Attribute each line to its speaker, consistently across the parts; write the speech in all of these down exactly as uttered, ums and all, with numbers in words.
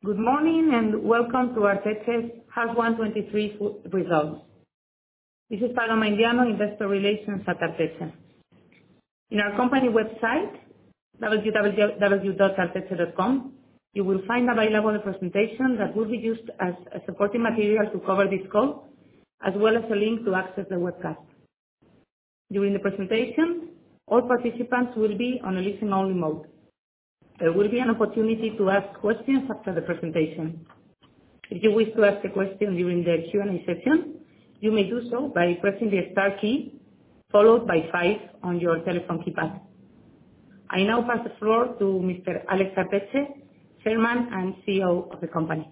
Speaker 1: Good morning, and welcome to Arteix's H one twenty-three results. This is Paloma Indiano, Investor Relations at Arteche. In our company website, w w w dot arteche dot com, you will find available a presentation that will be used as a supporting material to cover this call, as well as a link to access the webcast. During the presentation, all participants will be on a listen-only mode. There will be an opportunity to ask questions after the presentation. If you wish to ask a question during the Q and A session, you may do so by pressing the star key, followed by five on your telephone keypad. I now pass the floor to Mister Alex Arteche, Chairman and C E O of the company.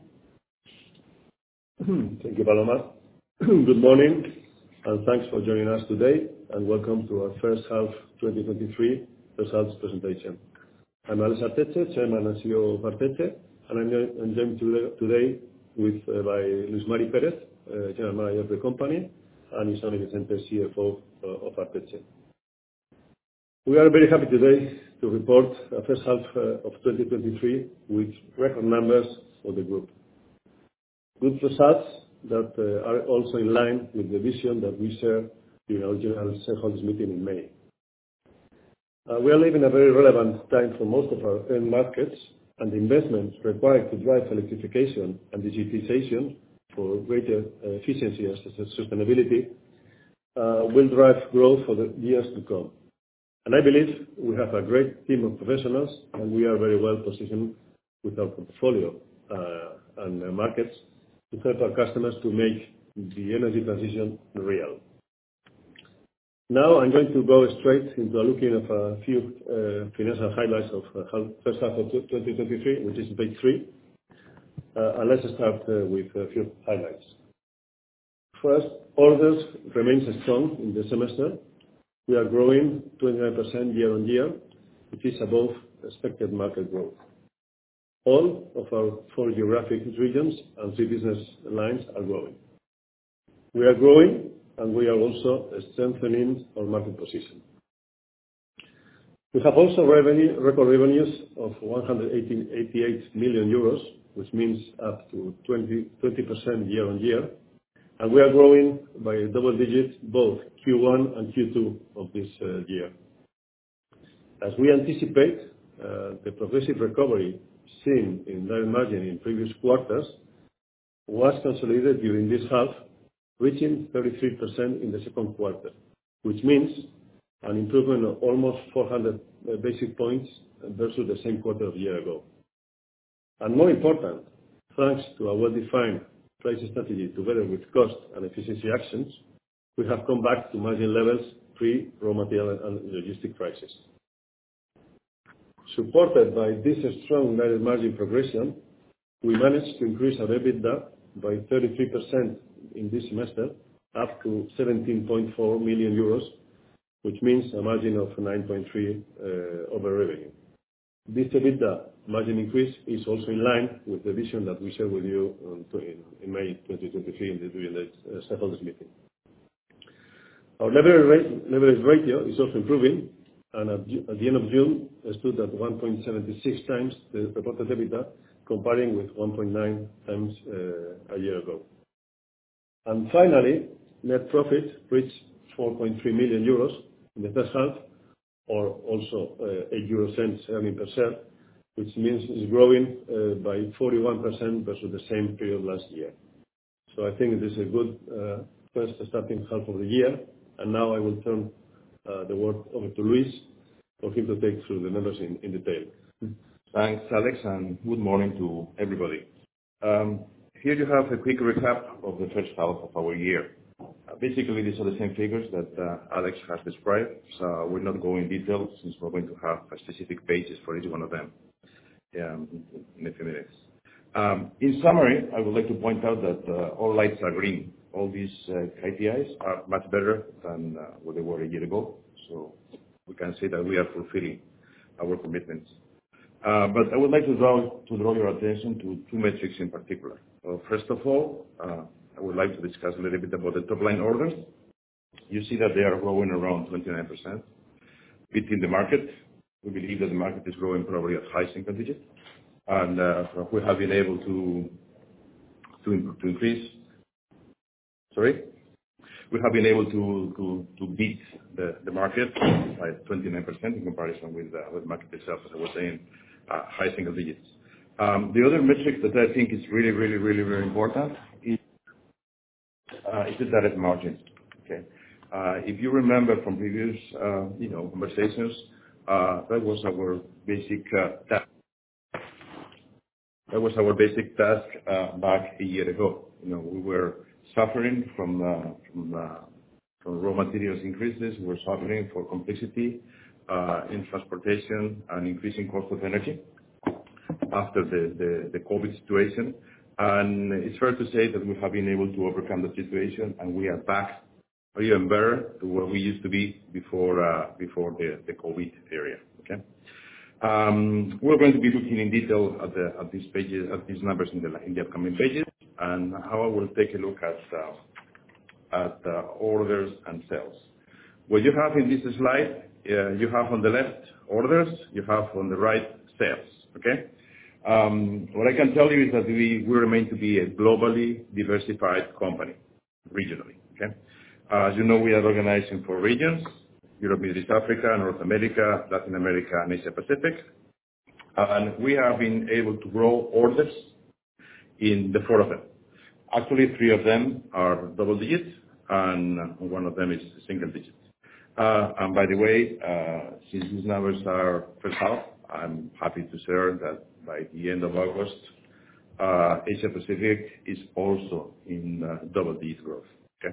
Speaker 2: Thank you, Paloma. Good morning, and thanks for joining us today, and welcome to our first half twenty twenty-three results presentation. I'm Alex Arteche, Chairman and C E O of Arteche, and I'm joined today with uh, by Luis Mari Perez, uh, General Manager of the company, and Ixone Vicente, C F O uh, of Arteche. We are very happy today to report a first half uh, of twenty twenty-three with record numbers for the group. Good results that uh, are also in line with the vision that we shared during our general shareholders meeting in May. Uh, we are living a very relevant time for most of our end markets, and the investments required to drive electrification and digitization for greater uh, efficiency and sustainability uh, will drive growth for the years to come. And I believe we have a great team of professionals, and we are very well positioned with our portfolio uh, and uh, markets to help our customers to make the energy transition real. Now I'm going to go straight into a looking of a few uh, financial highlights of uh, first half of twenty twenty-three, which is page three. Uh, and let's start uh, with a few highlights. First, orders remains strong in the semester. We are growing twenty-nine percent year on year, which is above expected market growth. All of our four geographic regions and three business lines are growing. We are growing, and we are also strengthening our market position. We have also revenue, record revenues of one hundred eighty-eight million euros, which means up to twenty percent year on year, and we are growing by double digits both Q one and Q two of this uh, year. As we anticipate, uh, the progressive recovery seen in direct margin in previous quarters was consolidated during this half, reaching thirty-three percent in the second quarter, which means an improvement of almost four hundred basis points versus the same quarter of a year ago. And more important, thanks to a well-defined price strategy together with cost and efficiency actions, we have come back to margin levels pre-raw material and logistic prices. Supported by this strong direct margin progression, we managed to increase our EBITDA by thirty-three percent in this semester, up to seventeen point four million euros, which means a margin of nine point three uh, over revenue. This EBITDA margin increase is also in line with the vision that we shared with you um, in, in May twenty twenty-three in the, during the uh, shareholders meeting. Our leverage, rate, leverage ratio is also improving, and at, at the end of June, it stood at one point seven six times the reported EBITDA, comparing with one point nine times uh, a year ago. And finally, net profit reached four point three million euros in the first half, or also uh, eight euro cents earning per share, which means it's growing uh, by forty-one percent versus the same period last year. So I think this is a good uh, first starting half of the year. And now I will turn uh, the word over to Luis for him to take through the numbers in, in detail.
Speaker 3: Thanks, Alex, and good morning to everybody. Um, Here you have a quick recap of the first half of our year. Uh, basically, these are the same figures that uh, Alex has described, so we're not going in detail since we're going to have a specific pages for each one of them um, in a few minutes. Um, in summary, I would like to point out that uh, all lights are green. All these uh, K P Is are much better than uh, what they were a year ago, so we can say that we are fulfilling our commitments. Uh, but I would like to draw, to draw your attention to two metrics in particular. Uh, first of all, uh, I would like to discuss a little bit about the top line orders. You see that they are growing around twenty-nine percent, beating the market. We believe that the market is growing probably at high single digit. and uh, we have been able to to, to increase. Sorry, we have been able to to, to beat the, the market by twenty-nine percent in comparison with uh, with market itself, as I was saying, uh, high single digits. Um, the other metric that I think is really, really, really, very important is uh, is the direct margin. Okay, uh, if you remember from previous uh, you know conversations, uh, that was our basic uh, task. That was our basic task uh, back a year ago. You know, we were suffering from uh, from, uh, from raw materials increases. We were suffering for complexity uh, in transportation and increasing cost of energy after the, the, the COVID situation. And it's fair to say that we have been able to overcome the situation, and we are back or even better to where we used to be before uh, before the, the COVID area. Okay. Um, we're going to be looking in detail at, the, at these pages, at these numbers in the, in the upcoming pages, and how I will take a look at uh, at uh, orders and sales. What you have in this slide, uh, you have on the left orders, you have on the right sales. Okay. Um, what I can tell you is that we, we remain to be a globally diversified company, regionally. Okay. Uh, as you know, we are organized in four regions: Europe, Middle East, Africa, North America, Latin America, and Asia Pacific. And we have been able to grow orders in the four of them. Actually, three of them are double digits, and one of them is single digits. Uh, and by the way, uh, since these numbers are first half, I'm happy to share that by the end of August, uh, Asia Pacific is also in uh, double digit growth. Okay.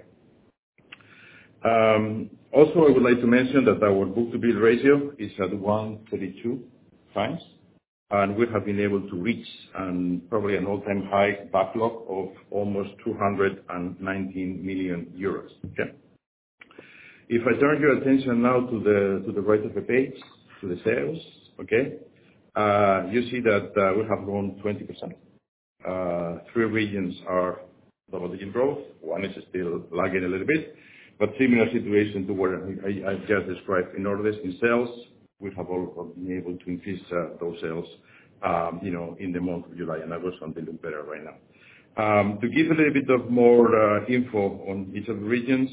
Speaker 3: Um, also, I would like to mention that our book-to-bill ratio is at one point three two times, and we have been able to reach um, probably an all-time high backlog of almost two hundred nineteen million euros. Okay. If I turn your attention now to the to the right of the page, to the sales, okay, uh, you see that uh, we have grown twenty percent. Uh, three regions are double-digit growth. One is still lagging a little bit. But similar situation to what I, I just described in orders. In sales, we have all been able to increase uh, those sales, um, you know, in the month of July and August, and they look better right now. Um, to give a little bit of more uh, info on each of the regions,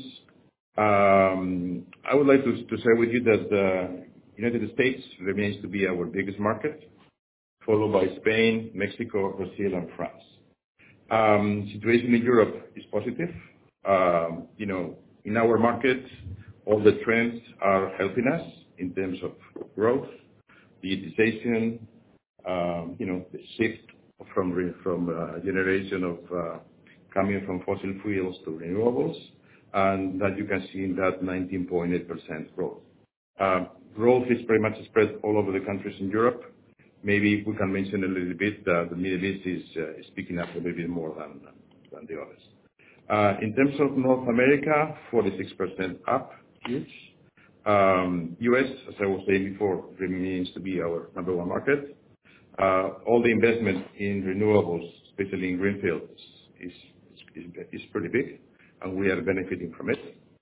Speaker 3: um, I would like to, to share with you that the United States remains to be our biggest market, followed by Spain, Mexico, Brazil, and France. Um, situation in Europe is positive. Um, you know, in our market, all the trends are helping us in terms of growth, digitization, um, you know, the shift from re- from uh, generation of uh, coming from fossil fuels to renewables, and that you can see in that nineteen point eight percent growth. Uh, growth is pretty much spread all over the countries in Europe. Maybe we can mention a little bit that the Middle East is, uh, is picking up a little bit more than, than the others. Uh, in terms of North America, forty-six percent up, huge. Um, U S, as I was saying before, remains to be our number one market. Uh, all the investment in renewables, especially in greenfields, is, is, is pretty big, and we are benefiting from it.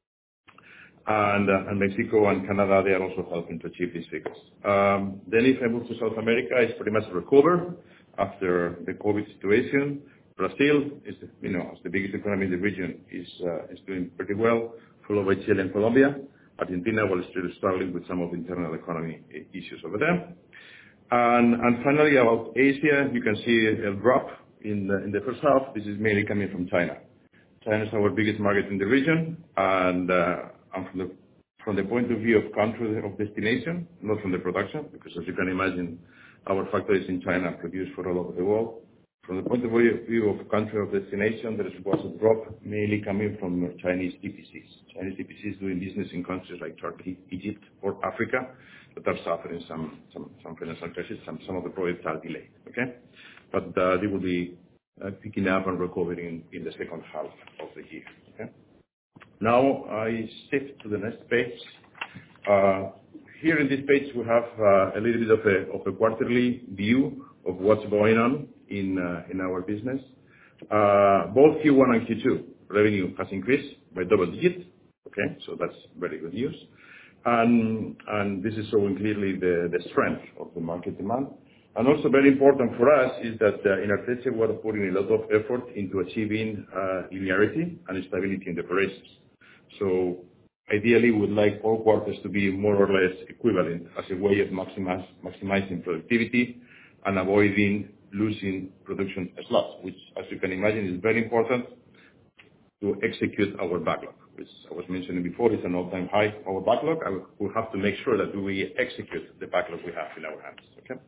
Speaker 3: And, uh, and Mexico and Canada, they are also helping to achieve these figures. Um, then if I move to South America, it's pretty much recovered after the COVID situation. Brazil is, the, you know, as the biggest economy in the region, is uh, is doing pretty well, followed by Chile and Colombia. Argentina was still struggling with some of the internal economy issues over there. And, and finally, about Asia, you can see a drop in the, in the first half. This is mainly coming from China. China is our biggest market in the region, and, uh, and from the from the point of view of country of destination, not from the production, because as you can imagine, our factories in China produce for all over the world. From the point of view of country of destination, there was a drop mainly coming from Chinese E P Cs. Chinese E P Cs doing business in countries like Turkey, Egypt, or Africa that are suffering some some, some financial crisis. Some some of the projects are delayed. Okay, but uh, they will be uh, picking up and recovering in the second half of the year. Okay. Now I shift to the next page. Uh, here in this page we have uh, a little bit of a of a quarterly view of what's going on in uh, in our business. Uh, both Q one and Q two revenue has increased by double digits. Okay, so that's very good news. And and this is showing clearly the, the strength of the market demand. And also very important for us is that uh, in Arteche, we're putting a lot of effort into achieving uh, linearity and stability in the operations. So ideally, we would like all quarters to be more or less equivalent as a way of maximize, maximizing productivity and avoiding losing production slots, which, as you can imagine, is very important to execute our backlog, which I was mentioning before is an all-time high, our backlog, and we have to make sure that we execute the backlog we have in our hands. Okay?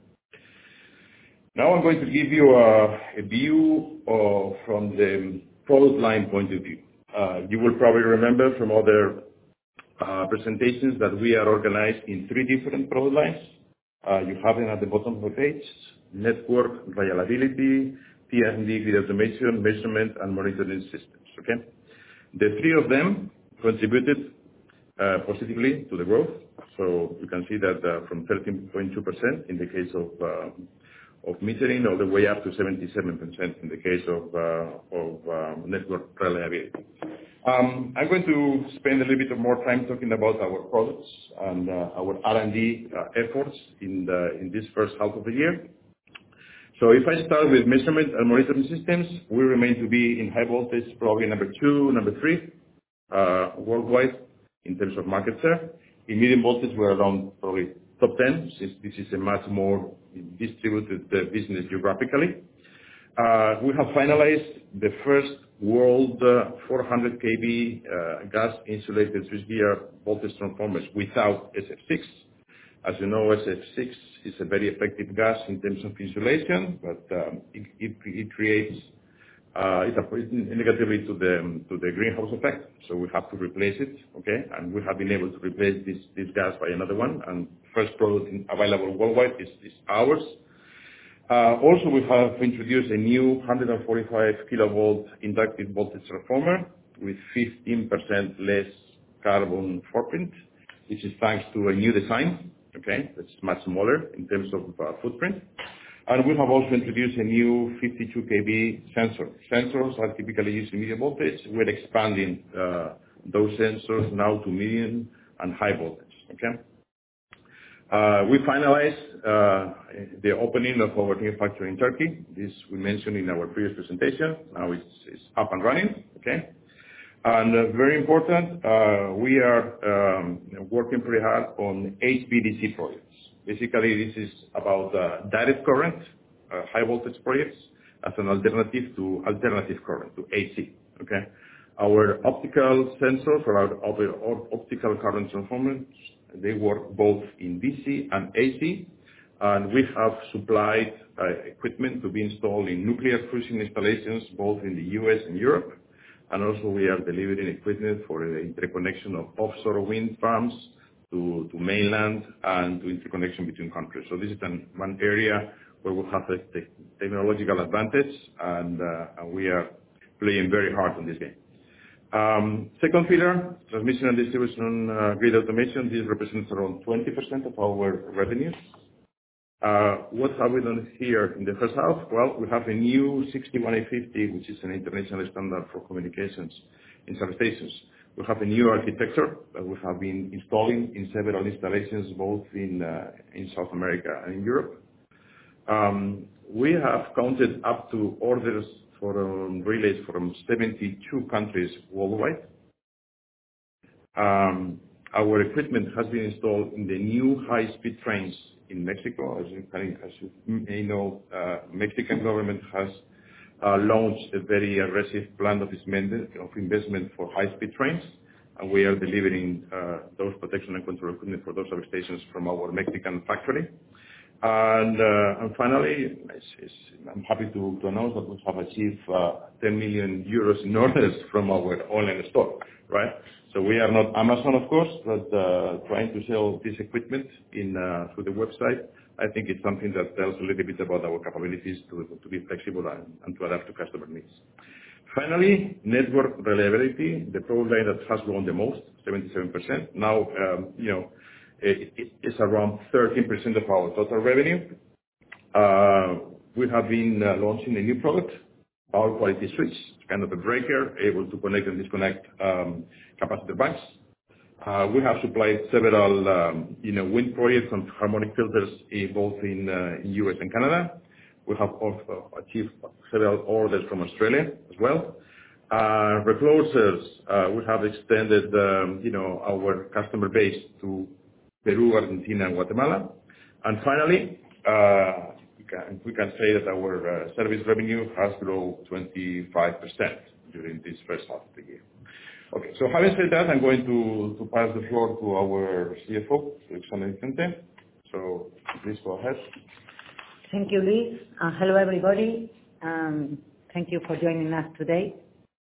Speaker 3: Now I'm going to give you a, a view of, from the product line point of view. Uh, you will probably remember from other uh, presentations that we are organized in three different product lines. Uh, you have them at the bottom of the page: network, reliability, T and D, grid automation, measurement, and monitoring systems. Okay, the three of them contributed uh, positively to the growth. So you can see that uh, from thirteen point two percent in the case of uh, of metering, all the way up to seventy-seven percent in the case of uh, of um, network reliability. Um, I'm going to spend a little bit more time talking about our products and uh, our R and D uh, efforts in the in this first half of the year. So if I start with measurement and monitoring systems, we remain to be in high voltage, probably number two, number three uh, worldwide in terms of market share. In medium voltage, we're around probably top ten, since this is a much more distributed uh, business geographically. Uh, we have finalized the first world uh, four hundred kV uh, gas insulated switchgear voltage transformers without S F six. As you know, S F six is a very effective gas in terms of insulation, but um, it, it, it creates uh, it applies negatively to the to the greenhouse effect. So we have to replace it, okay? And we have been able to replace this this gas by another one. And first product available worldwide is, is ours. Uh, also, we have introduced a new one hundred forty-five kilovolt inductive voltage transformer with fifteen percent less carbon footprint, which is thanks to a new design, okay, that's much smaller in terms of uh, footprint. And we have also introduced a new fifty-two kV sensor. Sensors are typically used in medium voltage. We're expanding uh, those sensors now to medium and high voltage, okay? Uh, we finalized uh, the opening of our new factory in Turkey. This we mentioned in our previous presentation. Now it's, it's up and running, okay? And uh, very important, uh, we are um, working pretty hard on H V D C projects. Basically, this is about uh, direct current, uh, high voltage projects as an alternative to alternative current, to A C, okay? Our optical sensors for our optical current transformers, they work both in D C and A C, and we have supplied uh, equipment to be installed in nuclear fusion installations both in the U S and Europe, and also we are delivering equipment for the interconnection of offshore wind farms to, to mainland and to interconnection between countries. So this is an, one area where we have a te technological advantage, and, uh, and we are playing very hard on this game. Um, second pillar, transmission and distribution uh, grid automation. This represents around twenty percent of our revenues. Uh, what have we done here in the first half? Well, we have a new sixty-one A fifty, which is an international standard for communications in substations. We have a new architecture that we have been installing in several installations, both in uh, in South America and in Europe. Um, we have counted up to orders for um, relays from seventy-two countries worldwide. Um, our equipment has been installed in the new high-speed trains in Mexico. As you, as you may know, uh, Mexican government has uh, launched a very aggressive plan of investment for high-speed trains, and we are delivering uh, those protection and control equipment for those substations from our Mexican factory. And, uh, and finally, it's, it's, I'm happy to, to announce that we have achieved uh, ten million euros in orders from our online store, right? So we are not Amazon, of course, but uh, trying to sell this equipment in uh, through the website, I think it's something that tells a little bit about our capabilities to, to be flexible and, and to adapt to customer needs. Finally, network reliability, the product line that has grown the most, seventy-seven percent. Now, um, you know, it, it, it's around thirteen percent of our total revenue. Uh, we have been uh, launching a new product, Power Quality Switch, kind of a breaker, able to connect and disconnect um, capacitor banks. Uh, we have supplied several, um, you know, wind projects and harmonic filters in both in, uh, in U S and Canada. We have also achieved several orders from Australia as well. Uh, reclosers, uh, we have extended, um, you know, our customer base to Peru, Argentina, and Guatemala. And finally, uh, we can, we can say that our uh, service revenue has grown twenty-five percent during this first half of the year. Okay, so having said that, I'm going to, to pass the floor to our C F O, Alexandra Vicente. So please go ahead.
Speaker 4: Thank you, Luis. Uh, hello, everybody. Um, thank you for joining us today.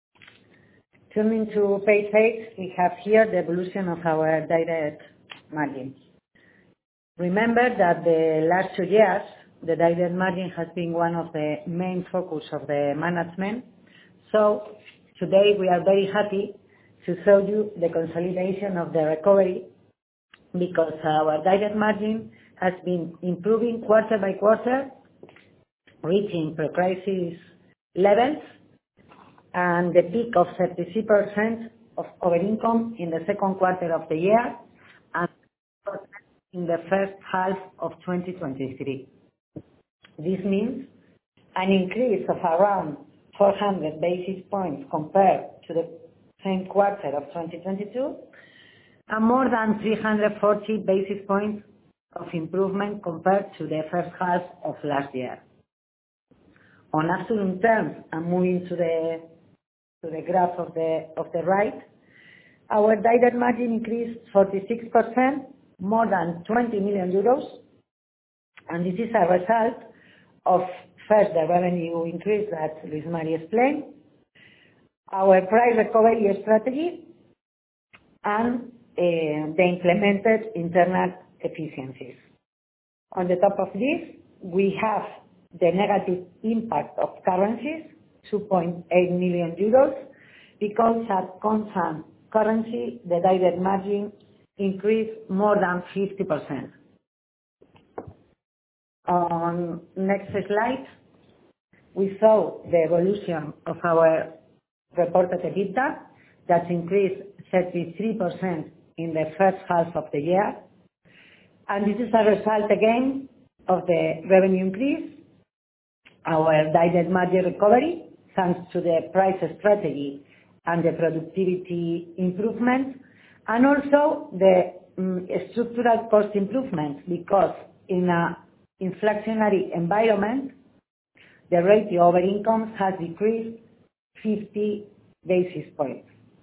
Speaker 4: Turning to page eight, we have here the evolution of our direct margin. Remember that the last two years, the direct margin has been one of the main focus of the management. So today we are very happy to show you the consolidation of the recovery, because our direct margin has been improving quarter by quarter, reaching pre-crisis levels, and the peak of thirty-three percent of our income in the second quarter of the year, and in the first half of twenty twenty-three. This means an increase of around four hundred basis points compared to the same quarter of twenty twenty-two, and more than three hundred forty basis points of improvement compared to the first half of last year. On absolute terms, and moving to the to the graph of the of the right, our direct margin increased forty-six percent, more than twenty million euros, and this is a result of first the revenue increase that Luis Mari explained, our price recovery strategy, and uh, the implemented internal efficiencies. On the top of this, we have the negative impact of currencies, two point eight million euros, because at constant currency, the direct margin increased more than fifty percent. On next slide, we saw the evolution of our reported EBITDA that increased thirty-three percent in the first half of the year. And this is a result again of the revenue increase, our direct margin recovery, thanks to the price strategy and the productivity improvement, and also the um, structural cost improvement, because in an inflationary environment, the ratio over income has decreased fifty basis points.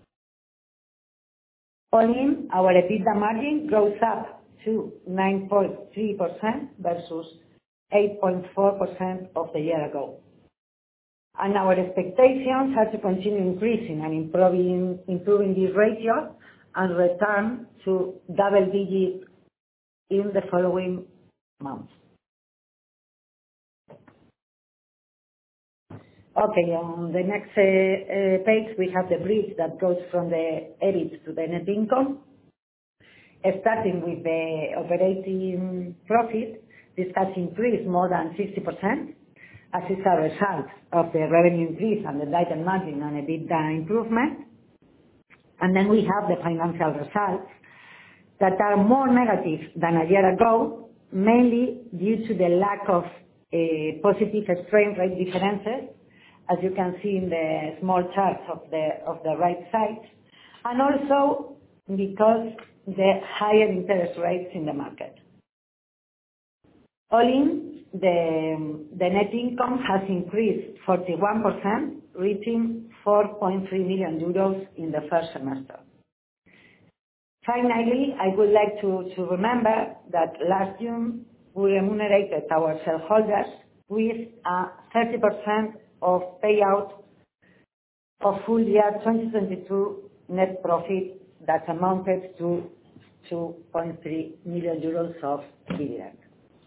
Speaker 4: All in, our EBITDA margin goes up to nine point three percent versus eight point four percent of the year ago. And our expectations are to continue increasing and improving, improving this ratio and return to double digit in the following months. Okay, on the next uh, uh, page, we have the bridge that goes from the E B I T to the net income. Starting with the operating profit, this has increased more than sixty percent, as is a result of the revenue increase and the direct margin and EBITDA improvement. And then we have the financial results that are more negative than a year ago, mainly due to the lack of uh, positive exchange rate differences, as you can see in the small charts of the of the right side, and also because the higher interest rates in the market. All in, the, the net income has increased forty-one percent, reaching four point three million euros in the first semester. Finally, I would like to, to remember that last June we remunerated our shareholders with a thirty percent of payout of full year twenty twenty-two net profit that amounted to two point three million euros of dividend.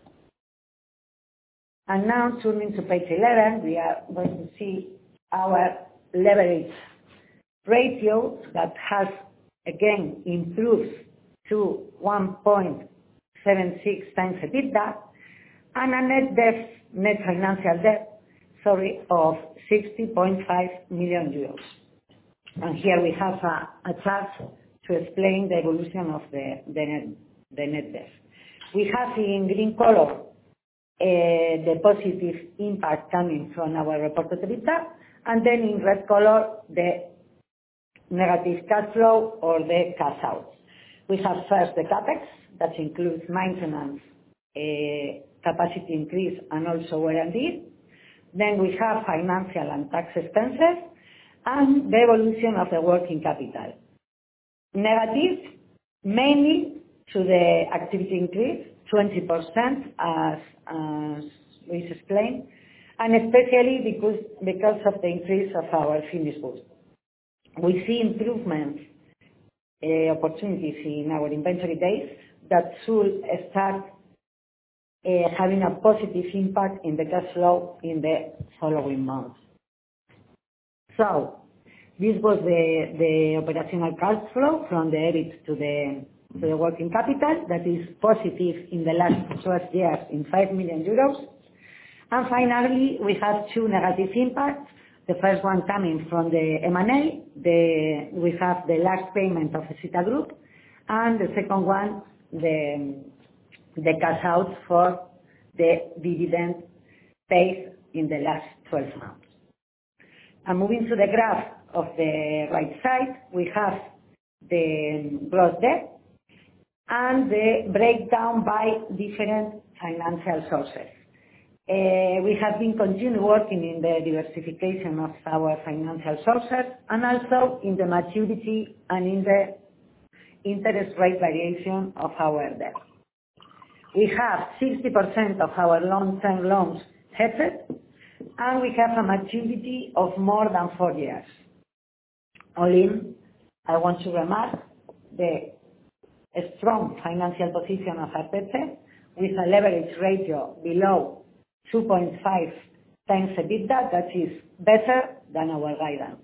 Speaker 4: And now turning to page eleven, we are going to see our leverage ratio that has again improved to one point seven six times EBITDA, and a net debt, net financial debt, sorry, of sixty point five million euros. And here we have a, a chart to explain the evolution of the, the, net, the net debt. We have in green color uh, the positive impact coming from our reported EBITDA, and then in red color the negative cash flow or the cash out. We have first the CapEx, that includes maintenance, uh, capacity increase, and also R and D. Then we have financial and tax expenses, and the evolution of the working capital. Negative, mainly to the activity increase, twenty percent, as, as Luis explained, and especially because, because of the increase of our finished goods. We see improvements, uh, opportunities in our inventory days that should start uh, having a positive impact in the cash flow in the following months. So, this was the, the operational cash flow from the E B I T to the, to the working capital, that is positive in the last twelve years in five million euros. And finally, we have two negative impacts. The first one coming from the M and A, the, we have the last payment of the Sita Group, and the second one, the, the cash out for the dividend paid in the last twelve months. And moving to the graph of the right side, we have the gross debt and the breakdown by different financial sources. Uh, we have been continuing working in the diversification of our financial sources and also in the maturity and in the interest rate variation of our debt. We have sixty percent of our long-term loans hedged, and we have a maturity of more than four years. All in, I want to remark the strong financial position of Arteche with a leverage ratio below two point five times EBITDA, that is better than our guidance.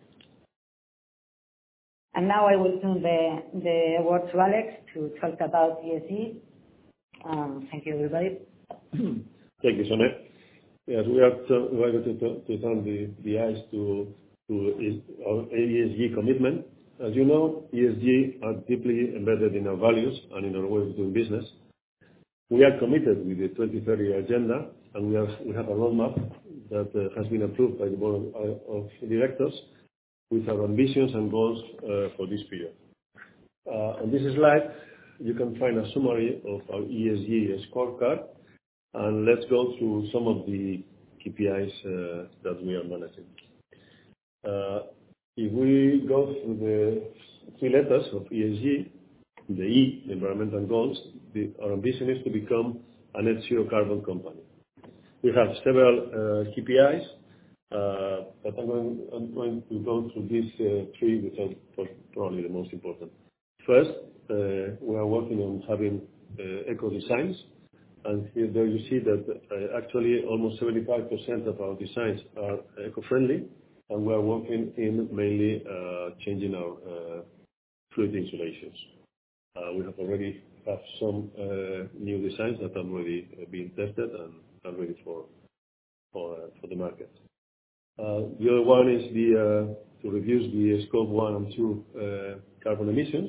Speaker 4: And now I will turn the, the word to Alex to talk about E S G. Um, thank you, everybody.
Speaker 2: Thank you, Sonia. Yes, we are to, we are to, to, to turn the, the eyes to, to our E S G commitment. As you know, E S G are deeply embedded in our values and in our way of doing business. We are committed with the twenty thirty agenda, and we have, we have a roadmap that uh, has been approved by the board of, of directors with our ambitions and goals uh, for this period. Uh, on this slide, you can find a summary of our E S G scorecard, and let's go through some of the K P Is uh, that we are managing. Uh, if we go through the three letters of E S G, the E, the environmental goals, the, our ambition is to become a net zero carbon company. We have several uh, K P Is, uh, but I'm going, I'm going to go through these uh, three, which are probably the most important. First, uh, we are working on having uh, eco designs, and here there you see that uh, actually almost seventy-five percent of our designs are eco-friendly, and we are working in mainly uh, changing our uh, fluid insulations. Uh, we have already have some uh, new designs that are already uh, being tested and are ready for for, uh, for the market. Uh, the other one is the uh, to reduce the scope one and two uh, carbon emissions,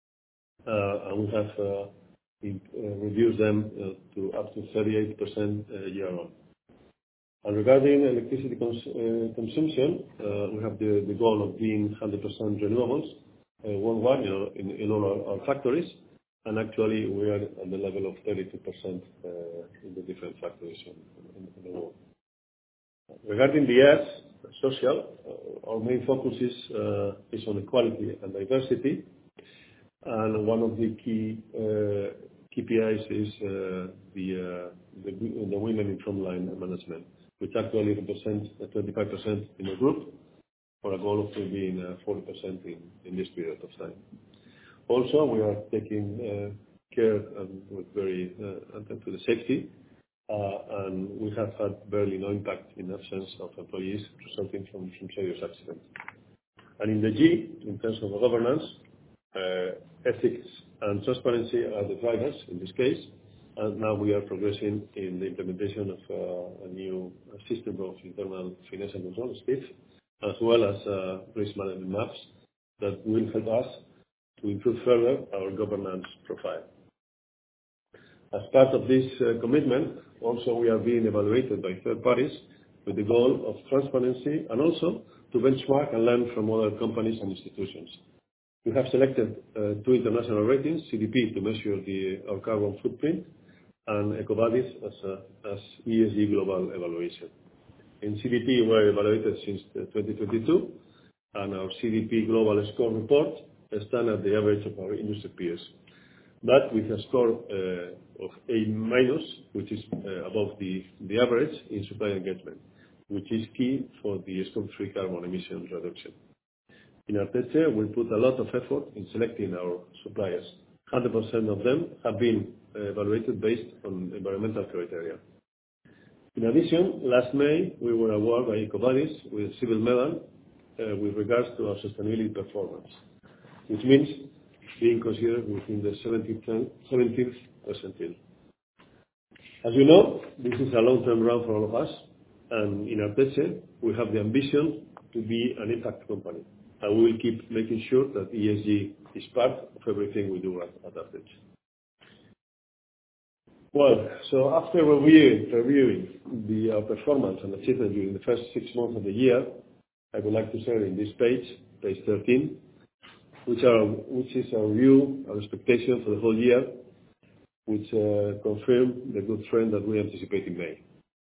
Speaker 2: uh, and we have uh, in, uh, reduced them uh, to up to thirty-eight percent uh, year on. And regarding electricity cons uh, consumption, uh, we have the, the goal of being one hundred percent renewables uh, worldwide, you know, in, in all our, our factories. And actually, we are at the level of thirty-two percent uh, in the different factories in, in, in the world. Regarding the S, social, uh, our main focus is, uh, is on equality and diversity. And one of the key uh, K P Is is uh, the, uh, the the women in frontline management, which actually represents twenty-five percent in the group, for a goal of being uh, forty percent in, in this period of time. Also, we are taking uh, care and with very uh, attention to the safety, uh, and we have had barely no impact in absence of employees resulting from, from serious accidents. And in the G, in terms of governance, uh, ethics and transparency are the drivers in this case, and now we are progressing in the implementation of uh, a new system of internal financial control, S P I F, as well as uh, risk management maps that will help us to improve further our governance profile. As part of this uh, commitment, also we are being evaluated by third parties with the goal of transparency and also to benchmark and learn from other companies and institutions. We have selected uh, two international ratings, C D P to measure the, our carbon footprint, and EcoVadis as, a, as E S G global evaluation. In C D P, we are evaluated since twenty twenty-two, and our C D P global score report stands at the average of our industry peers, but with a score uh, of A minus, which is uh, above the, the average in supply engagement, which is key for the scope three carbon emission reduction. In Arteche, we put a lot of effort in selecting our suppliers. one hundred percent of them have been uh, evaluated based on environmental criteria. In addition, last May, we were awarded by EcoVadis with a silver medal uh, with regards to our sustainability performance, which means being considered within the seventieth percentile. As you know, this is a long-term run for all of us, and in Arteche, we have the ambition to be an impact company, and we will keep making sure that E S G is part of everything we do at, at Arteche. Well, so after reviewing, reviewing the uh, performance and achievement during the first six months of the year, I would like to share in this page, page thirteen, which, are, which is our view, our expectation for the whole year, which uh, confirm the good trend that we anticipate in May.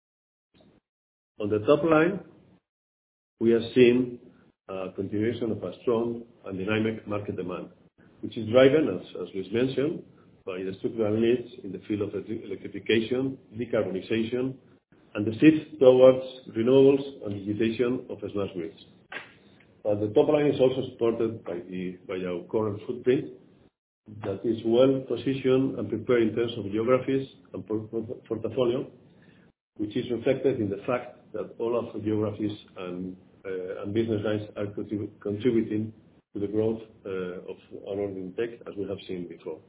Speaker 2: On the top line, we are seeing a continuation of a strong and dynamic market demand, which is driven, as, as Luis mentioned, by the structural needs in the field of electrification, decarbonization, and the shift towards renewables and digitization of smart grids. But the top line is also supported by, the, by our current footprint that is well positioned and prepared in terms of geographies and portfolio, which is reflected in the fact that all of the geographies and, uh, and business lines are contrib contributing to the growth uh, of our order intake, as we have seen before.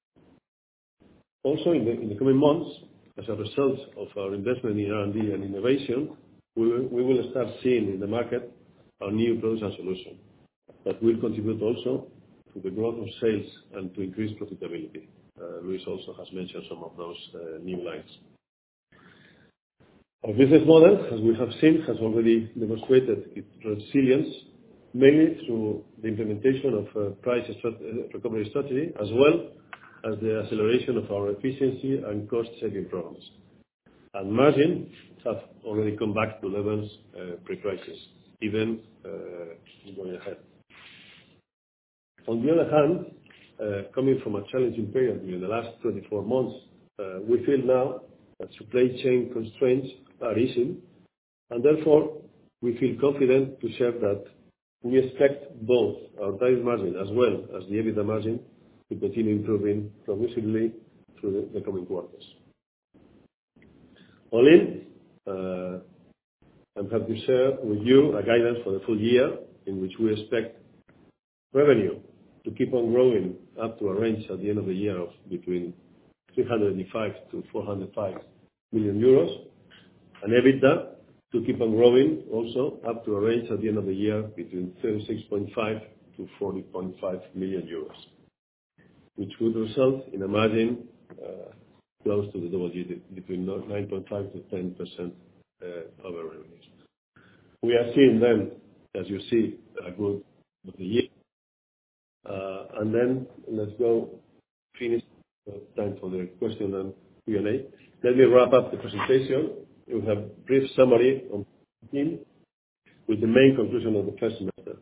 Speaker 2: Also, in the, in the coming months, as a result of our investment in R and D and innovation, we will, we will start seeing in the market our new products and solutions that will contribute also to the growth of sales and to increase profitability. Uh, Luis also has mentioned some of those uh, new lines. Our business model, as we have seen, has already demonstrated its resilience, mainly through the implementation of a price recovery strategy, as well as the acceleration of our efficiency and cost-saving programs. And margins have already come back to levels uh, pre-crisis, even uh, going ahead. On the other hand, uh, coming from a challenging period during the last twenty-four months, uh, we feel now that supply chain constraints are easing, and therefore we feel confident to share that we expect both our direct margin as well as the EBITDA margin to continue improving progressively through the, the coming quarters. All in, uh, I'm happy to share with you a guidance for the full year in which we expect revenue to keep on growing up to a range at the end of the year of between three hundred five to four hundred five million euros, and EBITDA to keep on growing also up to a range at the end of the year between thirty-six point five to forty point five million euros, which would result in a margin uh, close to the double digit, between nine point five to ten percent uh, of our revenues. We are seeing then, as you see, a good of the year. Uh, and then let's go finish uh, time for the question and Q and A. Let me wrap up the presentation. We have a brief summary on team with the main conclusion of the first semester.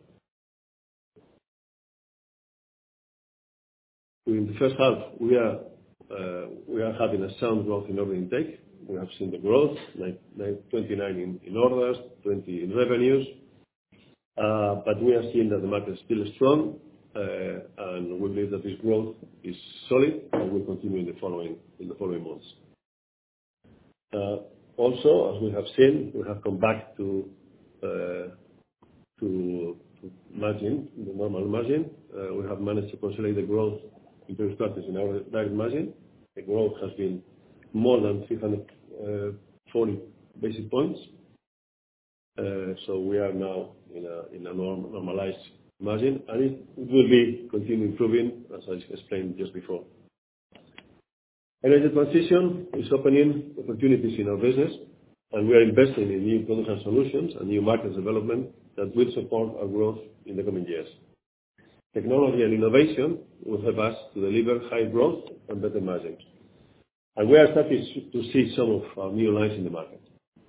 Speaker 2: During the first half, we are uh, we are having a sound growth in order intake. We have seen the growth, like, like twenty-nine in, in orders, twenty in revenues, uh, but we are seeing that the market is still strong, uh, and we believe that this growth is solid and will continue in the following in the following months. Uh, also, as we have seen, we have come back to uh, to, to margin, the normal margin. Uh, we have managed to consolidate the growth in previous quarters in our direct margin. The growth has been more than three hundred forty basis points. Uh, so we are now in a, in a norm, normalized margin, and it will be continue improving, as I explained just before. Energy transition is opening opportunities in our business, and we are investing in new products and solutions and new market development that will support our growth in the coming years. Technology and innovation will help us to deliver high growth and better margins. And we are starting to see some of our new lines in the market.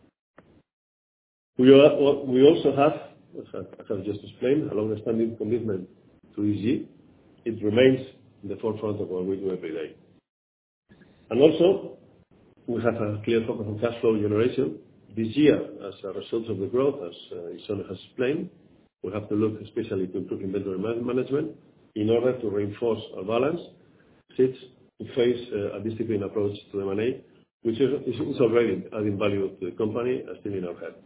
Speaker 2: We are, we also have, as I have just explained, a long-standing commitment to E S G. It remains in the forefront of what we do every day. And also, we have a clear focus on cash flow generation. This year, as a result of the growth, as uh, Ixone has explained, we have to look especially to improve inventory management in order to reinforce our balance sheets to face uh, a disciplined approach to M and A, which is, is already adding value to the company and still in our head.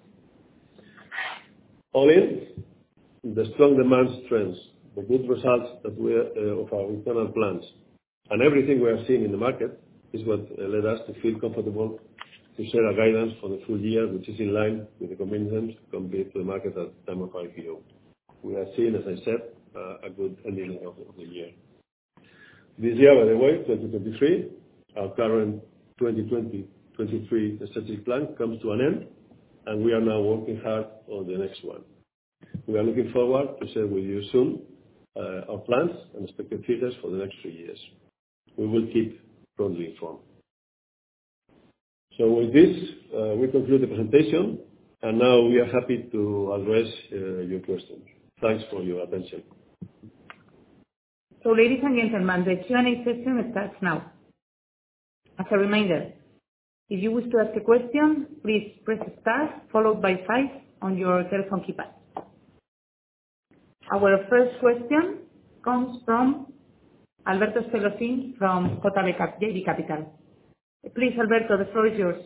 Speaker 2: All in, the strong demand trends, the good results that we are, uh, of our internal plans, and everything we are seeing in the market is what uh, led us to feel comfortable to share a guidance for the full year, which is in line with the commitments conveyed to the market at the time of I P O. We are seeing, as I said, uh, a good ending of the, of the year. This year, by the way, twenty twenty-three, our current twenty twenty to twenty-three strategic plan comes to an end, and we are now working hard on the next one. We are looking forward to share with you soon uh, our plans and expected figures for the next three years. We will keep broadly informed. So with this, uh, we conclude the presentation, and now we are happy to address uh, your questions. Thanks for your attention.
Speaker 1: So ladies and gentlemen, the Q and A session starts now. As a reminder, if you wish to ask a question, please press star followed by five on your telephone keypad. Our first question comes from Alberto Espelosín from J B Capital. Please, Alberto, the floor is yours.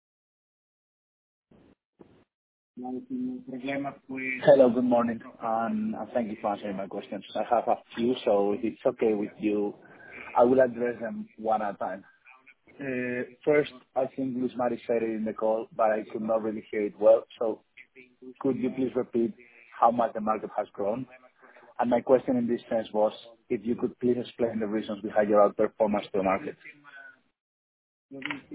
Speaker 5: Hello, good morning, and thank you for answering my questions. I have a few, so if it's okay with you, I will address them one at a time. Uh, first, I think Luis Mari said it in the call, but I could not really hear it well, so could you please repeat how much the market has grown? And my question in this sense was, if you could please explain the reasons behind your outperformance to the market.
Speaker 3: Uh,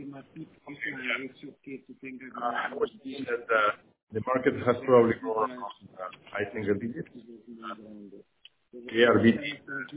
Speaker 3: I was saying that uh, the market has probably grown across uh, high single digits. We are beating.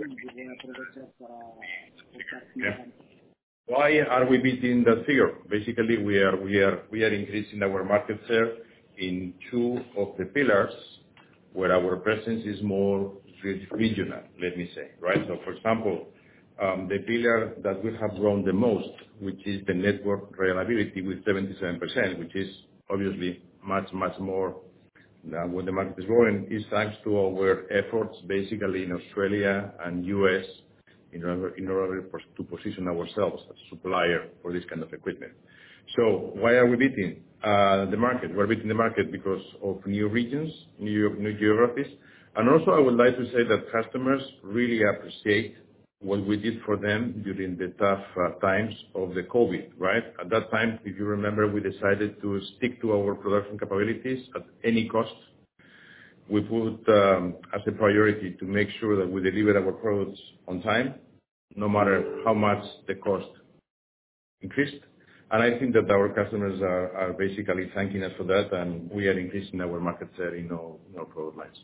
Speaker 3: Yeah. Why are we beating that figure? Basically, we are we are we are increasing our market share in two of the pillars where our presence is more regional. Let me say, right? So, for example, um, the pillar that we have grown the most, which is the network reliability with seventy-seven percent, which is obviously much, much more than what the market is growing, is thanks to our efforts basically in Australia and U S in order, in order to position ourselves as a supplier for this kind of equipment. So why are we beating uh, the market? We're beating the market because of new regions, new, new geographies, and also I would like to say that customers really appreciate what we did for them during the tough uh, times of the COVID, right? At that time, if you remember, we decided to stick to our production capabilities at any cost. We put um, as a priority to make sure that we deliver our products on time, no matter how much the cost increased. And I think that our customers are, are basically thanking us for that, and we are increasing our market share in all, in all product lines.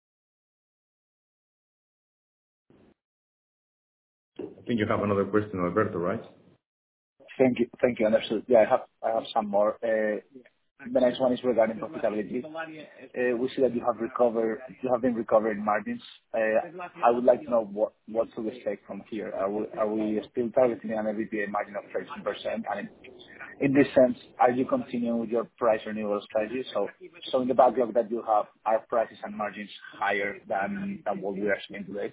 Speaker 3: I think you have another question, Alberto, right?
Speaker 5: Thank you. Thank you. Understood. Yeah, I have I have some more. Uh, The next one is regarding profitability. Uh, We see that you have recovered, you have been recovering margins. Uh, I would like to know what what to expect from here. Are we are we still targeting an EBITDA margin of thirteen percent? And in in this sense, are you continuing with your price renewal strategy? So so in the backlog that you have, are prices and margins higher than than what we are seeing today?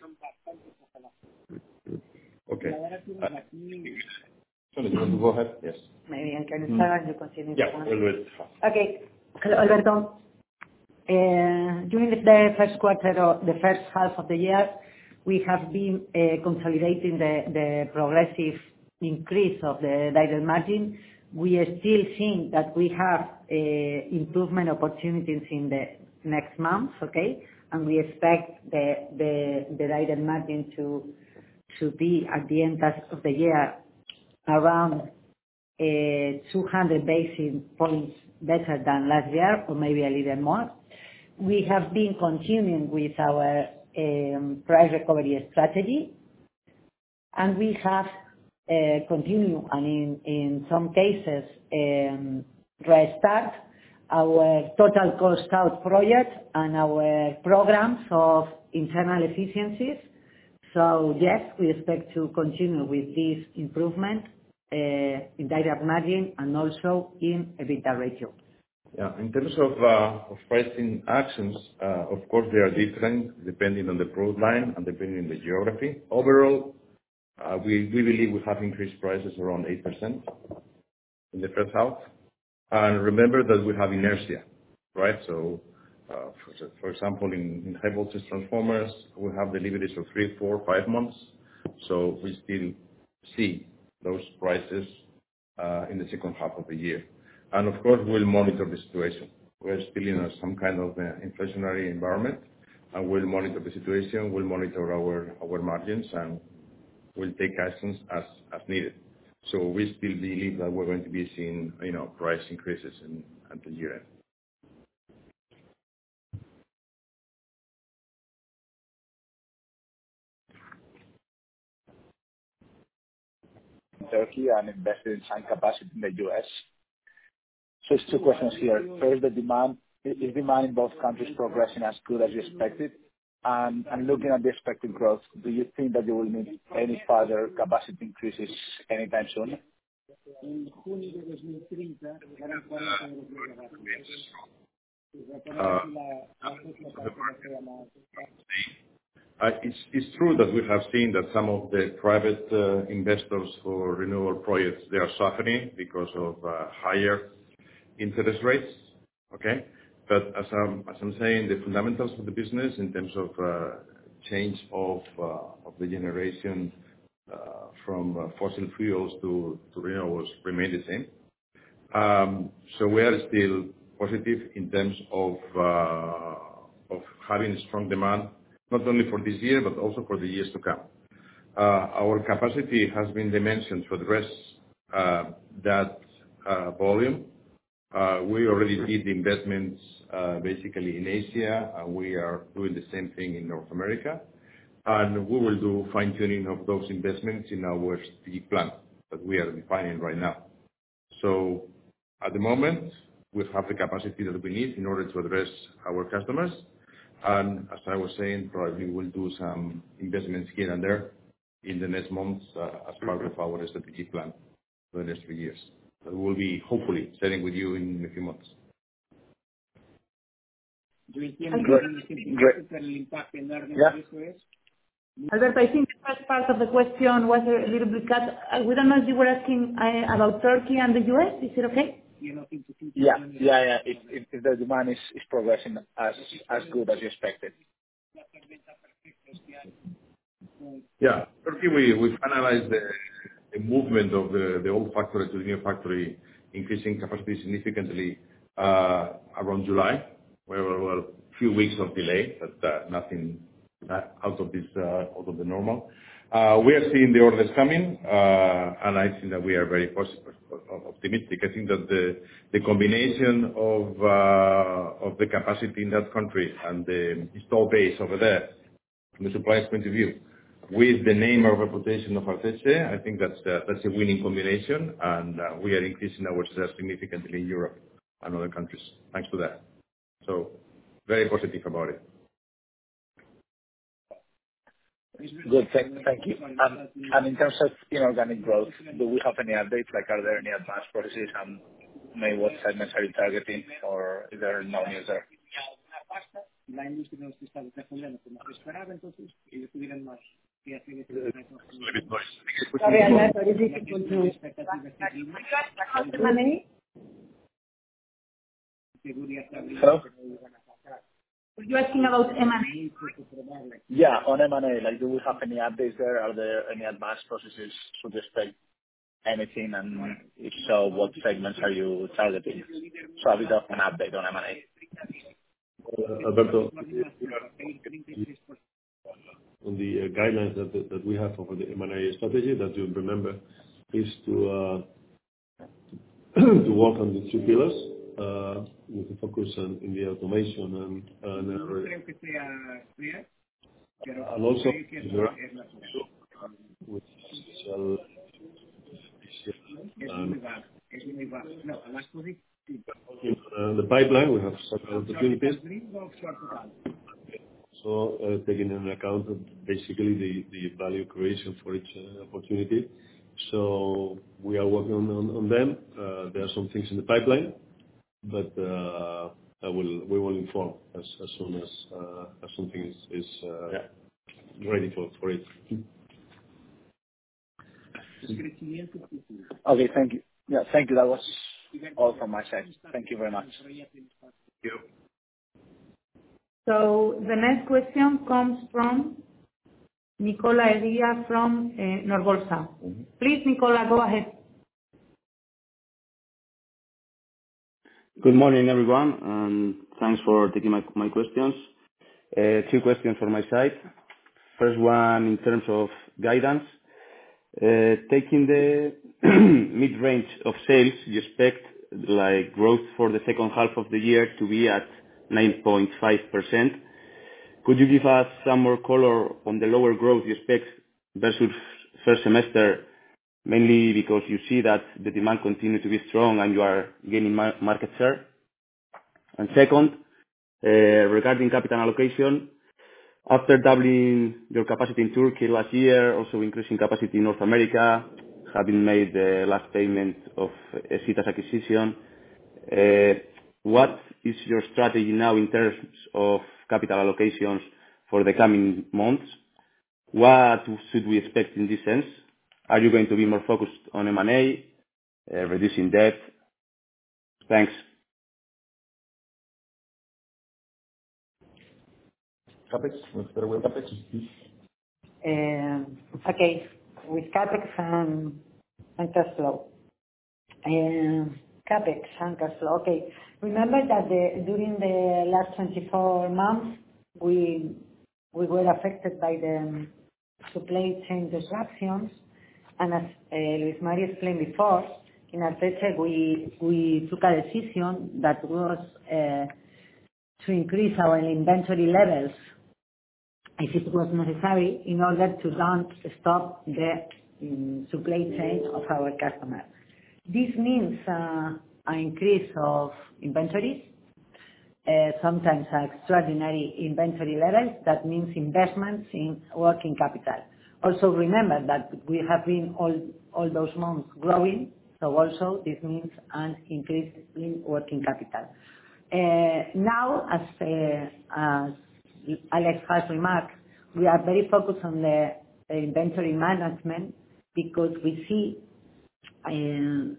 Speaker 3: Okay. Uh, So, you want to go ahead? Yes.
Speaker 4: Maybe I can start and you continue.
Speaker 3: Yeah, we'll do it.
Speaker 4: Okay. Hello, Alberto. Uh, During the the first quarter or the first half of the year, we have been uh, consolidating the the progressive increase of the direct margin. We are still seeing that we have uh, improvement opportunities in the next months, okay? and we expect the direct margin to be at the end of the year around two hundred basis points better than last year, or maybe a little more. We have been continuing with our price recovery strategy, and we have continued, and in some cases, restart our total cost out project and our programs of internal efficiencies. So yes, we expect to continue with this improvement in direct margin and also in EBITDA ratio.
Speaker 3: Yeah. In terms of of pricing actions, uh, of course, they are different depending on the product line and depending on the geography. Overall, uh, we we believe we have increased prices around eight percent in the first half. And remember that we have inertia, right? So, uh, for for example, in in high voltage transformers, we have deliveries of three, four, five months. So we still see those prices uh, in the second half of the year. And of course, we'll monitor the situation. We're still in a, some kind of uh, inflationary environment, and we'll monitor the situation. We'll monitor our our margins, and we'll take actions as as needed. So we still believe that we're going to be seeing, you know, price increases in until year end.
Speaker 5: Turkey and invested in some capacity in the U S. So it's two questions here. First, the demand, is demand in both countries progressing as good as you expected? And, and looking at the expected growth, do you think that you will need any further capacity increases anytime soon?
Speaker 3: Uh, Uh, It's it's true that we have seen that some of the private uh, investors for renewable projects, they are suffering because of uh, higher interest rates. Okay? But as I'm as I'm saying, the fundamentals of the business in terms of uh, change of uh, of the generation uh, from uh, fossil fuels to to renewables remain the same. Um, So we are still positive in terms of uh, of having strong demand, not only for this year, but also for the years to come. Uh, Our capacity has been dimensioned to address uh, that uh, volume. Uh, We already did the investments uh, basically in Asia, and we are doing the same thing in North America. And we will do fine-tuning of those investments in our strategic plan that we are defining right now. So at the moment, we have the capacity that we need in order to address our customers. And as I was saying, probably we'll do some investments here and there in the next months uh, as part of our strategic plan for the next three years. That we'll be hopefully sharing with you in a few months.
Speaker 5: Great. Great. Yeah.
Speaker 1: Albert, I think the first part of the question was a little bit cut. Uh, We don't know if you were asking uh, about Turkey and the U S. Is it okay?
Speaker 5: Yeah, yeah, yeah. If, if, if the demand is, is progressing as as good as you expected.
Speaker 3: Yeah. Turkey, we we finalized the the movement of the the old factory to the new factory, increasing capacity significantly uh, around July. There were a few weeks of delay, but uh, nothing uh, out of this uh, out of the normal. Uh, We are seeing the orders coming, uh, and I think that we are very positive, optimistic. I think that the the combination of uh, of the capacity in that country and the install base over there, from the supplier's point of view, with the name or reputation of Arteche, I think that's uh, that's a winning combination, and uh, we are increasing our sales significantly in Europe and other countries thanks to that. So very positive about it.
Speaker 5: Good. Thank thank you. Um, And in terms of inorganic growth, do we have any updates? Like, are there any advanced processes, and maybe what segments are you targeting, or is there no news there?
Speaker 4: Sorry, Alberto, it's difficult to...
Speaker 5: Hello?
Speaker 1: Were you asking about M and A?
Speaker 5: Yeah, on M and A, like, do we have any updates there? Are there any advanced processes? Should we expect anything? And if so, what segments are you targeting? So a bit of an update on M and A.
Speaker 2: Uh, Alberto, on the uh, guidelines that that we have for the M and A strategy, that you remember, is to uh, to work on the two pillars, uh, with the focus on in the automation and and uh, and also with special um, in uh, the pipeline, we have several opportunities. So, uh, taking into account basically the the value creation for each uh, opportunity. So we are working on on on them. Uh, There are some things in the pipeline, but uh, I will we will inform as as soon as uh, as something is is uh, yeah, ready for for it.
Speaker 5: Okay, thank you. Yeah, thank you. That was all from my side. Thank you very much.
Speaker 3: Thank you.
Speaker 1: So the next question comes from Nicola Edia from uh, Norbolsa.
Speaker 3: Mm-hmm.
Speaker 1: Please, Nicola, go ahead.
Speaker 6: Good morning, everyone, and thanks for taking my my questions. Uh, Two questions from my side. First one, in terms of guidance. Uh, Taking the mid-range of sales, you expect like growth for the second half of the year to be at nine point five percent. Could you give us some more color on the lower growth you expect versus first semester, mainly because you see that the demand continues to be strong and you are gaining ma- market share? And second, uh, regarding capital allocation, after doubling your capacity in Turkey last year, also increasing capacity in North America, having made the last payment of Esita's acquisition, uh, what is your strategy now in terms of capital allocations for the coming months? What should we expect in this sense? Are you going to be more focused on M and A, uh, reducing debt? Thanks.
Speaker 3: CapEx, let's start with CapEx.
Speaker 4: Um, Okay. With CapEx and and cash flow. Um, CapEx and cash flow. Okay. Remember that the- during the last twenty-four months, we we were affected by the supply chain disruptions. And as uh, Luis Mario explained before, in Arteche, we we took a decision that was uh, to increase our inventory levels if it was necessary in order to don't stop the um, supply chain of our customer. This means uh, an increase of inventories, uh, sometimes extraordinary inventory levels. That means investments in working capital. Also remember that we have been all all those months growing, so also this means an increase in working capital. Uh, Now, as uh, as Alex has remarked, we are very focused on the uh, inventory management because we see um,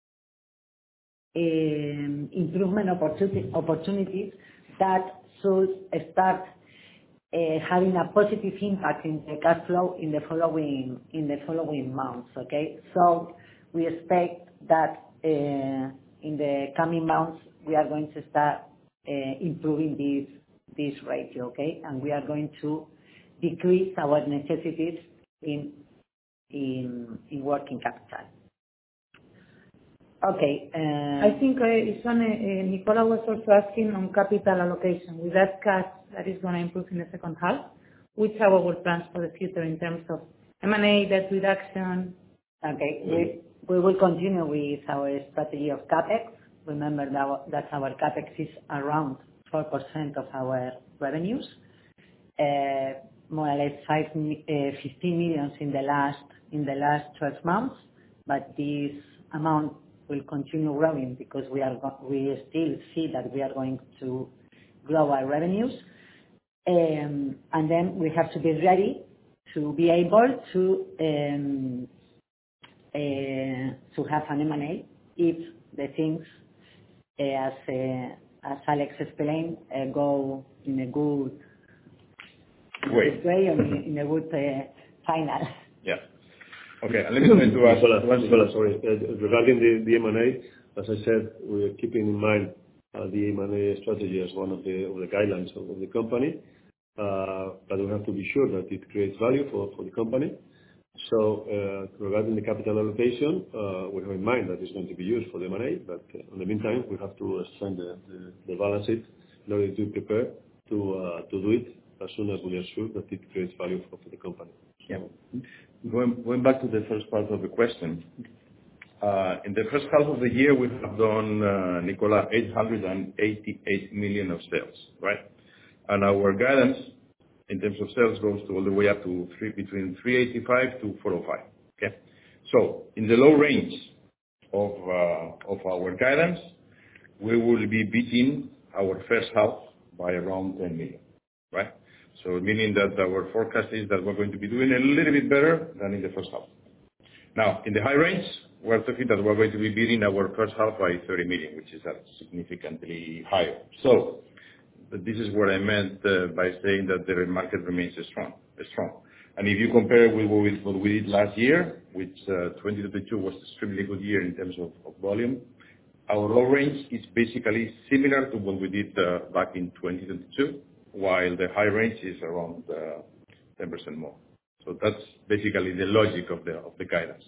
Speaker 4: um, improvement opportunity- opportunities that should start uh, having a positive impact in the cash flow in the following in the following months. Okay? So we expect that uh, in the coming months, we are going to start uh, improving this this ratio, okay? And we are going to decrease our necessities in in in working capital. Okay. uh,
Speaker 1: I think, uh, Ison, uh, Nicola was also asking on capital allocation. With that cash that is gonna improve in the second half, which are our plans for the future in terms of M and A, debt reduction?
Speaker 4: Okay. We we will continue with our strategy of CapEx. Remember that our that our CapEx is around four percent of our revenues. Uh, More or less five, uh, fifteen million in the last in the last twelve months. But this amount will continue growing because we are go- we still see that we are going to grow our revenues. Um, And then we have to be ready to be able to um, uh, to have an M and A if the things, uh, as uh, as Alex explained, uh, go in a good
Speaker 3: Way.
Speaker 4: way or in in a good uh, final.
Speaker 3: Yeah. Okay, and let me turn to us.
Speaker 2: Nicola, Nicola, sorry. Uh, Regarding the the M and A, as I said, we are keeping in mind uh, the M and A strategy as one of the, of the guidelines of, of the company. Uh, but we have to be sure that it creates value for, for the company. So uh, regarding the capital allocation, uh, we have in mind that it's going to be used for the M and A, but uh, in the meantime, we have to strengthen the, the, the balance sheet in order to prepare to uh, to do it as soon as we are sure that it creates value for, for the company.
Speaker 3: Yeah. Going, going back to the first part of the question, uh, in the first half of the year, we have done, uh, Nicola, eight hundred eighty-eight million of sales, right? And our guidance in terms of sales goes to all the way up to three, between three eighty-five to four oh five. Okay? So in the low range of uh, of our guidance, we will be beating our first half by around ten million, right? So meaning that our forecast is that we're going to be doing a little bit better than in the first half. Now, in the high range, we're talking that we're going to be beating our first half by thirty million, which is uh, significantly higher. So this is what I meant uh, by saying that the market remains strong. strong. And if you compare with what we, what we did last year, which uh, twenty twenty-two was an extremely good year in terms of, of volume, our low range is basically similar to what we did uh, back in twenty twenty-two, while the high range is around uh, ten percent more. So that's basically the logic of the of the guidance.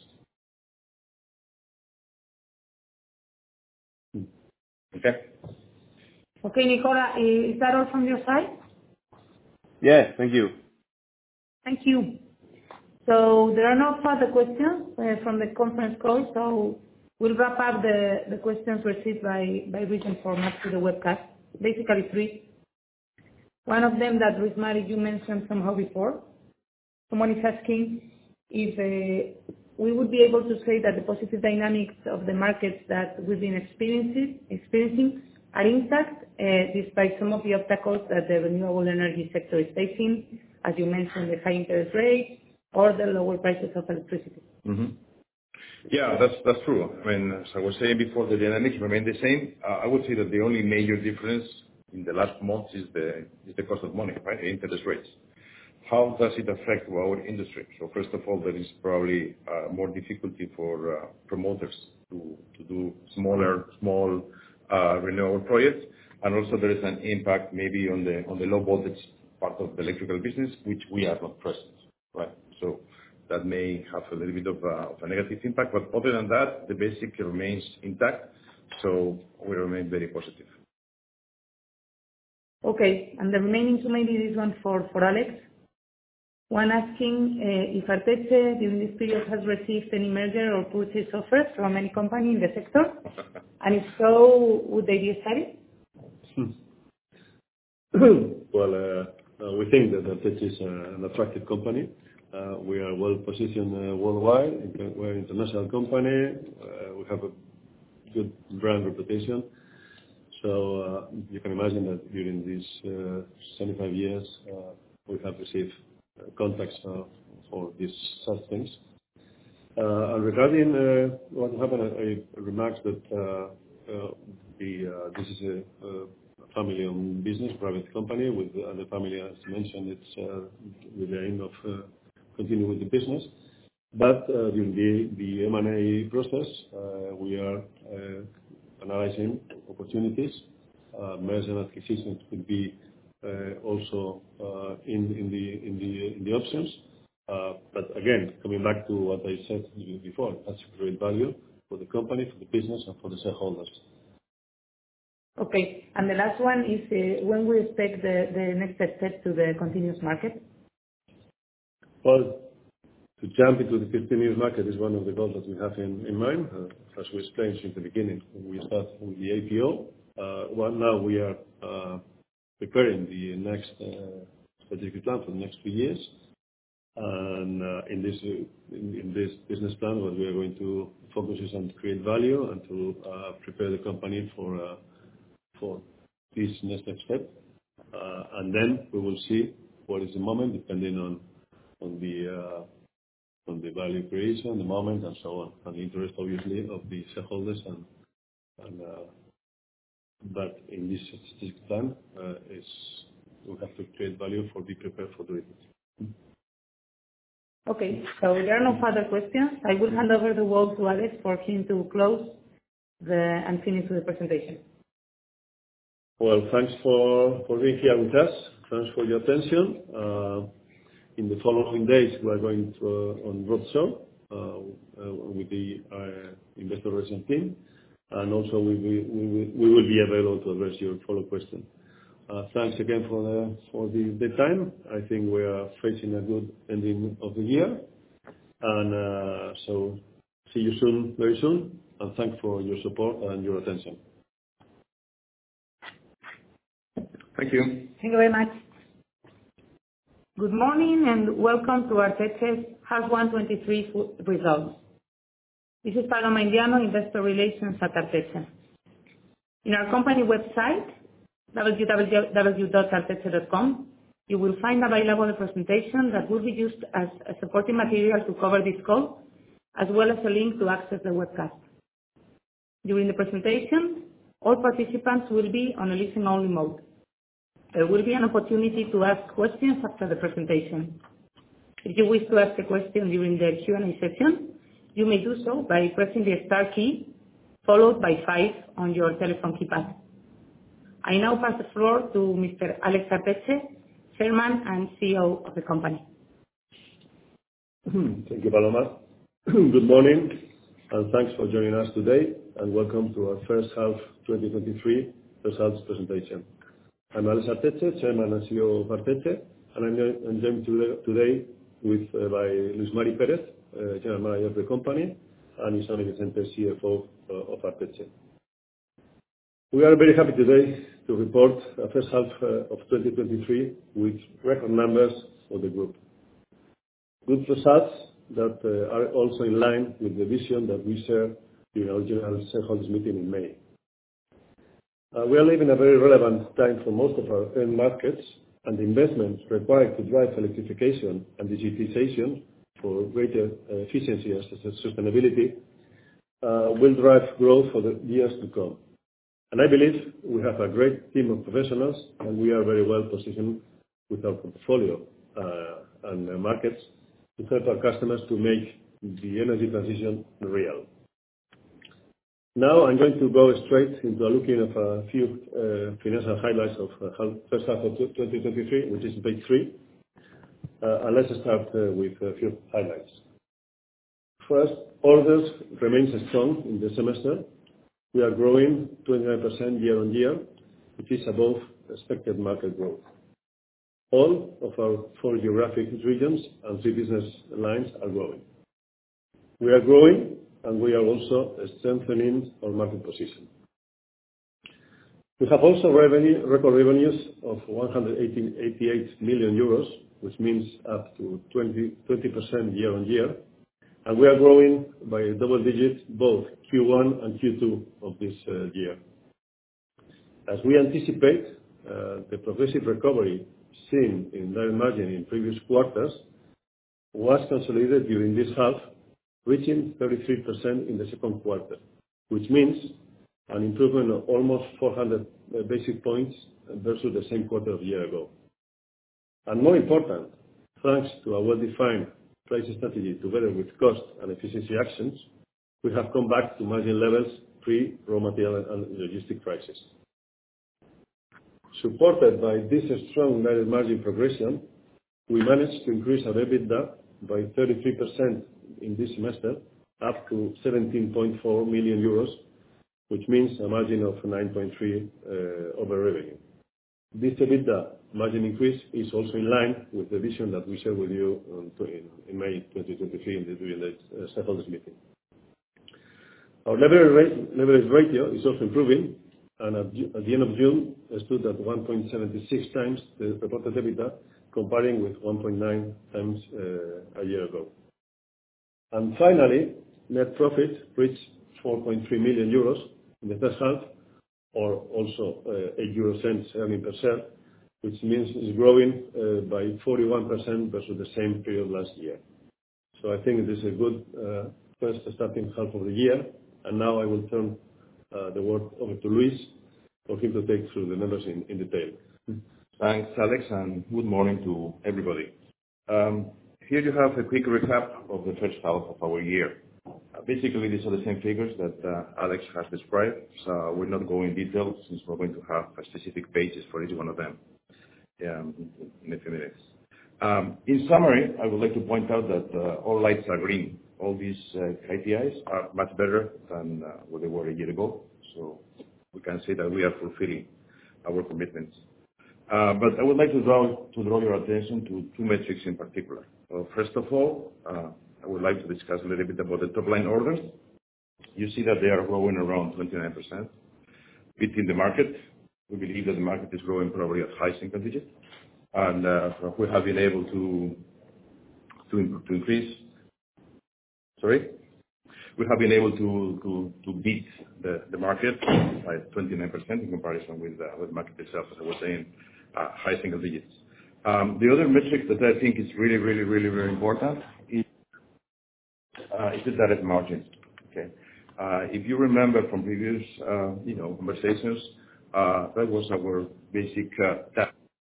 Speaker 3: Okay.
Speaker 1: Okay, Nicola, is that all from your side?
Speaker 6: Yeah, thank you.
Speaker 1: Thank you. So there are no further questions uh, from the conference call, so we'll wrap up the, the questions received by, by written format to the webcast. Basically three. One of them that, Luis Mari, you mentioned somehow before. Someone is asking if uh, we would be able to say that the positive dynamics of the markets that we've been experiencing, experiencing are intact, uh, despite some of the obstacles that the renewable energy sector is facing, as you mentioned, the high interest rates or the lower prices of electricity.
Speaker 3: Mm-hmm. Yeah, that's that's true. I mean, as I was saying before, the dynamics remain the same. Uh, I would say that the only major difference in the last months is the is the cost of money, right? The interest rates. How does it affect our industry? So first of all, there is probably uh, more difficulty for uh, promoters to to do smaller small uh, renewable projects, and also there is an impact maybe on the on the low voltage part of the electrical business, which we are not present, right? So that may have a little bit of a, of a negative impact, but other than that, the basic remains intact, so we remain very positive.
Speaker 1: Okay, and the remaining two, maybe this one for, for Alex. One asking uh, if Arteche during this period has received any merger or purchase offers from any company in the sector, and if so, would they be studied?
Speaker 2: Well, uh, uh, we think that Arteche is uh, an attractive company. Uh, we are well positioned uh, worldwide. We're an international company. Uh, we have a good brand reputation. So uh, you can imagine that during these uh, seventy-five years, uh, we have received uh, contacts uh, for these such things. Uh, and regarding uh, what happened, I, I remarked that uh, uh, the uh, this is a, a family-owned business, private company, with uh, the family, as mentioned, it's uh, with the aim of uh, continue with the business. But uh, during the, the M and A process, uh, we are uh, analyzing opportunities. Uh, merger and acquisitions could be uh, also uh, in, in, the, in, the, in the options. Uh, but again, coming back to what I said before, that's great value for the company, for the business, and for the shareholders.
Speaker 1: Okay, and the last one is uh, when we expect the, the next step to the continuous market?
Speaker 2: Well, to jump into the continuous market is one of the goals that we have in, in mind. Uh, as we explained since the beginning, when we start with the A P O, uh, well, now we are uh, preparing the next uh, strategic plan for the next few years. And uh, in this uh, in, in this business plan, what we are going to focus is on to create value and to uh, prepare the company for uh, for this next step. Uh, and then we will see what is the moment, depending on on the uh, on the value creation, the moment, and so on, and the interest, obviously, of the shareholders. And, and uh, but in this strategic plan, uh, is we have to create value for be prepared for doing it.
Speaker 1: Okay, so there are no further questions. I will hand over the word to Alex for him to close the and finish with the presentation.
Speaker 2: Well, thanks for being here with us. Thanks for your attention. In the following days, we are going to on roadshow with the investor relations team, and also we will be available to address your follow-up question. Thanks again for the time. I think we are facing a good ending of the year. So see you soon, very soon, and thanks for your support and your attention.
Speaker 3: Thank you.
Speaker 4: Thank you very much.
Speaker 1: Good morning, and welcome to Arteix's H one twenty-three results. This is Paloma Indiano, Investor Relations at Arteche. In our company website, w w w dot arteche dot com, you will find available a presentation that will be used as a supporting material to cover this call, as well as a link to access the webcast. During the presentation, all participants will be on a listen-only mode. There will be an opportunity to ask questions after the presentation. If you wish to ask a question during the Q and A session, you may do so by pressing the star key, followed by five on your telephone keypad. I now pass the floor to Mister Alex Arteche, Chairman and C E O of the company.
Speaker 2: Thank you, Paloma. Good morning, and thanks for joining us today, and welcome to our first half twenty twenty-three results presentation. I'm Alex Arteche, Chairman and C E O of Arteche, and I'm joined today with by Luis Mari Pérez, General Manager of the company, and Ixone Vicente, C F O of Arteche. We are very happy today to report a first half of twenty twenty-three with record numbers for the group. Good results that are also in line with the vision that we shared during our general shareholders meeting in May. Uh, we are living a very relevant time for most of our end markets, and the investments required to drive electrification and digitization for greater uh, efficiency and sustainability uh, will drive growth for the years to come. And I believe we have a great team of professionals, and we are very well positioned with our portfolio uh, and uh, markets to help our customers to make the energy transition real. Now I'm going to go straight into a looking of a few uh, financial highlights of uh, first half of twenty twenty-three, which is page three. Uh, and let's start uh, with a few highlights. First, orders remain strong in the semester. We are growing twenty-nine percent year on year, which is above expected market growth. All of our four geographic regions and three business lines are growing. We are growing, and we are also strengthening our market position. We have also revenue, record revenues of one hundred eighty-eight million euros, which means up to twenty percent year on year, and we are growing by a double digit both Q one and Q two of this uh, year. As we anticipate, uh, the progressive recovery seen in direct margin in previous quarters was consolidated during this half, reaching thirty-three percent in the second quarter, which means an improvement of almost four hundred basis points versus the same quarter of a year ago. And more important, thanks to a well-defined price strategy together with cost and efficiency actions, we have come back to margin levels pre-raw material and logistic prices. Supported by this strong net margin progression, we managed to increase our EBITDA by thirty-three percent in this semester, up to seventeen point four million euros, which means a margin of nine point three uh, over revenue. This EBITDA margin increase is also in line with the vision that we shared with you um, in, in May twenty twenty-three in the, during the uh, shareholders meeting. Our leverage, rate, leverage ratio is also improving, and at, at the end of June it stood at one point seven six times the reported EBITDA, comparing with one point nine times uh, a year ago. And finally, net profit reached four point three million euros in the first half, or also uh, eight euro cents earning per share, which means it's growing uh, by forty-one percent versus the same period last year. So I think this is a good uh, first starting half of the year. And now I will turn uh, the word over to Luis for him to take through the numbers in, in detail.
Speaker 3: Thanks, Alex, and good morning to everybody. Um, here you have a quick recap of the first half of our year. Uh, Basically, these are the same figures that uh, Alex has described, so we're not going in detail since we're going to have uh, specific pages for each one of them um, in a few minutes. Um, in summary, I would like to point out that uh, all lights are green. All these uh, K P Is are much better than uh, what they were a year ago, so we can say that we are fulfilling our commitments. Uh, but I would like to draw, to draw your attention to two metrics in particular. Uh, first of all, uh, I would like to discuss a little bit about the top line orders. You see that they are growing around twenty-nine percent. Beating the market. We believe that the market is growing probably at high single digit. And uh, we have been able to, to, to increase, sorry? We have been able to, to, to beat the, the market by twenty-nine percent in comparison with, uh, with the market itself, as I was saying, uh, high single digits. Um, the other metric that I think is really, really, really, very important is, uh, is the direct margin. Okay. Uh, if you remember from previous, uh, you know, conversations, uh, that was our basic uh, task.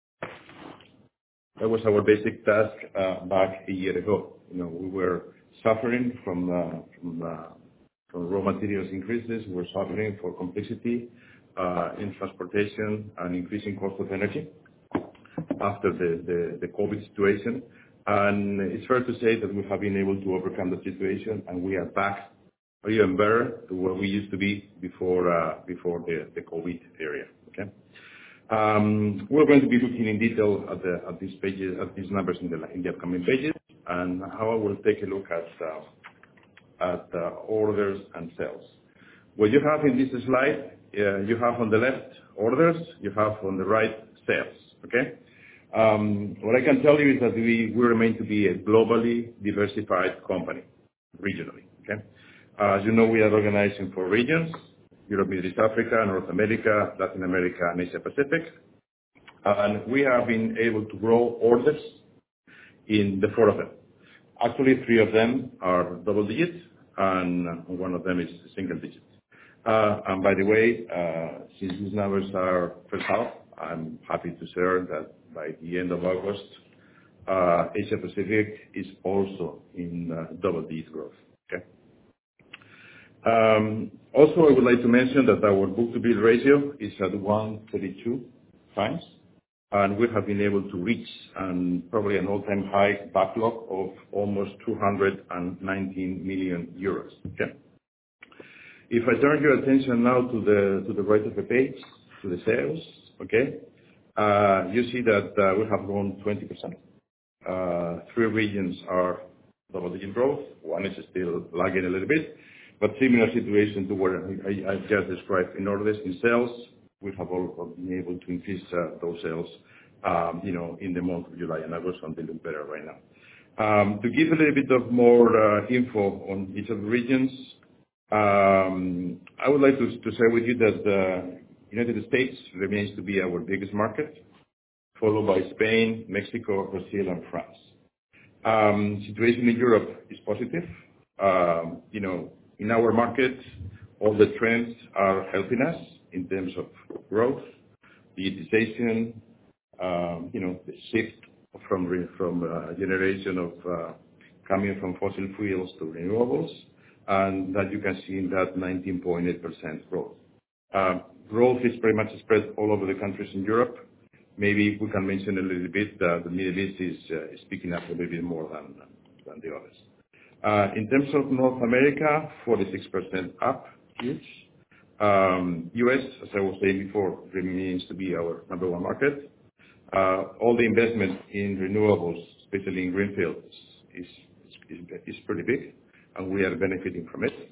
Speaker 3: That was our basic task uh, back a year ago. You know, we were suffering from uh, from, uh, from raw materials increases. We were suffering for complexity uh, in transportation and increasing cost of energy after the, the, the COVID situation. And it's fair to say that we have been able to overcome the situation, and we are back or even better to where we used to be before uh, before the, the COVID area. Okay. Um, we're going to be looking in detail at, the, at these pages, at these numbers in the in the upcoming pages, and how I will take a look at uh, at uh, orders and sales. What you have in this slide, uh, you have on the left orders, you have on the right sales. Okay. Um, what I can tell you is that we, we remain to be a globally diversified company, regionally. Okay. Uh, as you know, we are organizing for regions: Europe, Middle East, Africa, North America, Latin America, and Asia Pacific. And we have been able to grow orders in the four of them. Actually, three of them are double digits, and one of them is single digits. Uh, and by the way, uh, since these numbers are first half, I'm happy to share that by the end of August, uh, Asia Pacific is also in uh, double-digit growth. Okay. Um, also, I would like to mention that our book-to-bill ratio is at one point three two times, and we have been able to reach um, probably an all-time high backlog of almost two hundred nineteen million euros. Okay. If I turn your attention now to the to the right of the page, to the sales, okay, uh, you see that uh, we have grown twenty percent. Uh, three regions are double-digit growth. One is still lagging a little bit, but similar situation to what I, I just described in orders. In sales, we have all been able to increase uh, those sales, um, you know, in the month of July and August, and they look better right now. Um, to give a little bit of more uh, info on each of the regions, um, I would like to, to share with you that the United States remains to be our biggest market, followed by Spain, Mexico, Brazil, and France. Um, situation in Europe is positive. Um, you know, in our market, all the trends are helping us in terms of growth, digitization, um, you know, the shift from re- from uh, generation of uh, coming from fossil fuels to renewables, and that you can see in that nineteen point eight percent growth. Uh, growth is pretty much spread all over the countries in Europe. Maybe we can mention a little bit that the Middle East is, uh, is picking up a little bit more than, than the others. Uh, in terms of North America, forty-six percent up, huge. Um, U S, as I was saying before, remains to be our number one market. Uh, all the investment in renewables, especially in greenfields, is, is, is pretty big, and we are benefiting from it.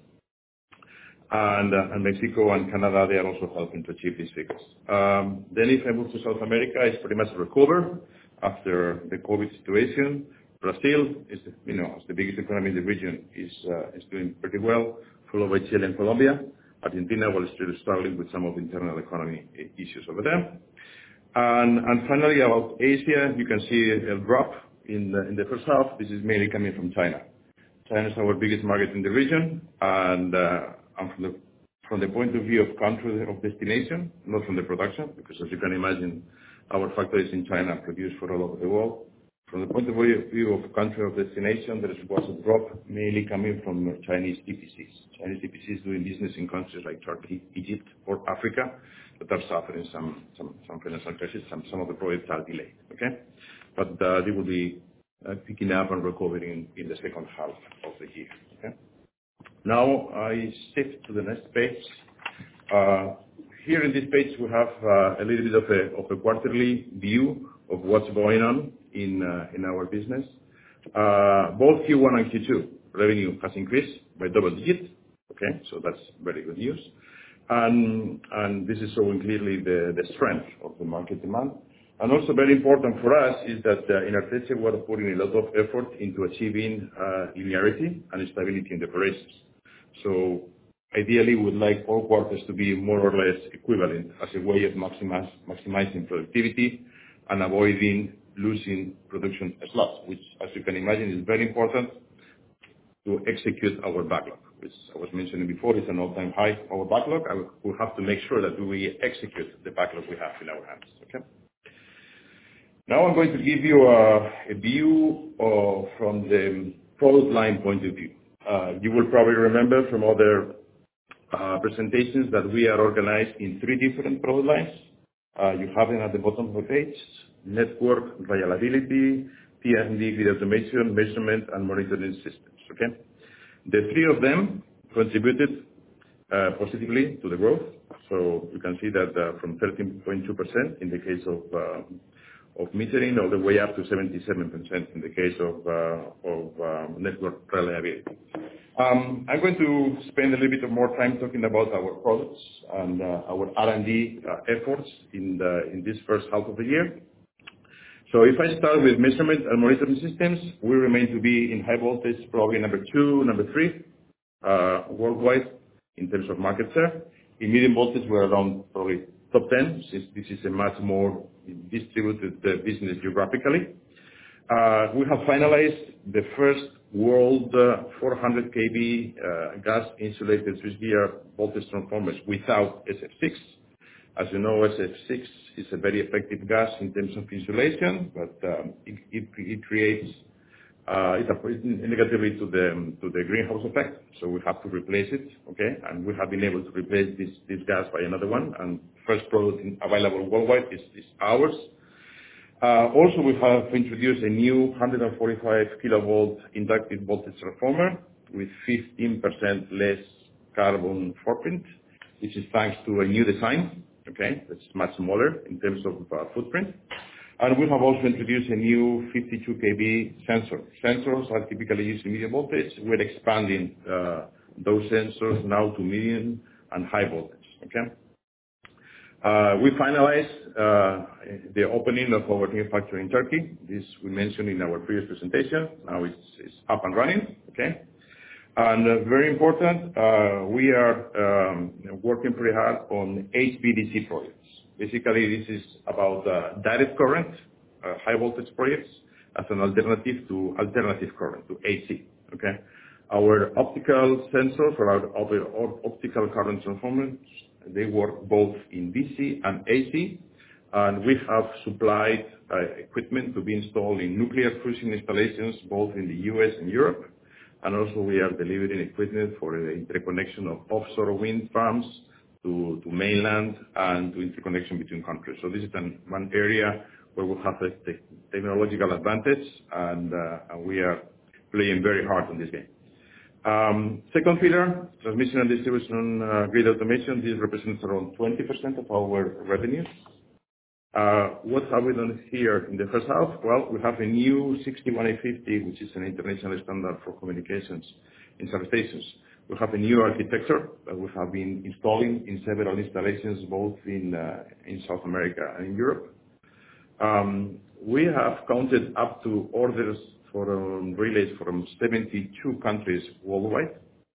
Speaker 3: And, uh, and Mexico and Canada, they are also helping to achieve these figures. Um, then if I move to South America, it's pretty much recovered after the COVID situation. Brazil is, the, you know, as the biggest economy in the region, is uh, is doing pretty well, followed by Chile and Colombia. Argentina was still struggling with some of the internal economy issues over there. And, and finally, about Asia, you can see a drop in the, in the first half. This is mainly coming from China. China is our biggest market in the region, and, uh, and from the from the point of view of country of destination, not from the production, because as you can imagine, our factories in China produce for all over the world. From the point of view of country of destination, there was a drop mainly coming from Chinese E P Cs. Chinese E P Cs doing business in countries like Turkey, Egypt, or Africa that are suffering some some some financial crisis. Some some of the projects are delayed. Okay, but uh, they will be uh, picking up and recovering in the second half of the year. Okay. Now I shift to the next page. Uh, here in this page we have uh, a little bit of a of a quarterly view of what's going on in uh, in our business. Uh, both Q one and Q two revenue has increased by double digits. Okay, so that's very good news. And and this is showing clearly the, the strength of the market demand. And also very important for us is that uh, in Arteche we are putting a lot of effort into achieving uh, linearity and stability in the operations. So ideally we would like all quarters to be more or less equivalent as a way of maximize, maximizing productivity and avoiding losing production slots, which, as you can imagine, is very important to execute our backlog, which I was mentioning before is an all-time high, our backlog. I will have to make sure that we execute the backlog we have in our hands. Okay. Now I'm going to give you a, a view of, from the product line point of view. Uh, you will probably remember from other uh, presentations that we are organized in three different product lines. Uh, you have them at the bottom of the page: network, reliability, T and D, grid automation, measurement, and monitoring systems. Okay, the three of them contributed uh, positively to the growth. So you can see that uh, from thirteen point two percent in the case of uh, of metering, all the way up to seventy-seven percent in the case of uh, of um, network reliability. Um, I'm going to spend a little bit more time talking about our products and uh, our R and D uh, efforts in the in this first half of the year. So if I start with measurement and monitoring systems, we remain to be in high voltage, probably number two, number three, uh, worldwide in terms of market share. In medium voltage, we're around probably top ten, since this is a much more distributed uh, business geographically. Uh, we have finalized the first world uh, four hundred kV uh, gas insulated switchgear voltage transformers without S F six. As you know, S F six is a very effective gas in terms of insulation, but um, it, it, it creates uh, it applies negatively to the to the greenhouse effect. So we have to replace it, okay? And we have been able to replace this this gas by another one. And first product available worldwide is, is ours. Uh, also, we have introduced a new one hundred forty-five kilovolt inductive voltage transformer with fifteen percent less carbon footprint, which is thanks to a new design. Okay, that's much smaller in terms of uh, footprint. And we have also introduced a new fifty-two kV sensor. Sensors are typically used in medium voltage. We're expanding uh, those sensors now to medium and high voltage. Okay. Uh, we finalized uh, the opening of our new factory in Turkey. This we mentioned in our previous presentation. Now it's, it's up and running. Okay. And uh, very important, uh, we are um, working pretty hard on H V D C projects. Basically, this is about uh, direct current, uh, high voltage projects as an alternative to alternative current, to A C. Okay, our optical sensors or our, our optical current transformers, they work both in D C and A C, and we have supplied uh, equipment to be installed in nuclear fusion installations both in the U S and Europe. And also we are delivering equipment for the interconnection of offshore wind farms to, to mainland and to interconnection between countries. So this is an, one area where we have a te technological advantage, and, uh, and we are playing very hard on this game. Um, second pillar, transmission and distribution uh, grid automation. This represents around twenty percent of our revenues. Uh, what have we done here in the first half? Well, we have a new sixty-one A fifty, which is an international standard for communications in substations. We have a new architecture that we have been installing in several installations, both in uh, in South America and in Europe. Um, we have counted up to orders for um, relays from seventy-two countries worldwide.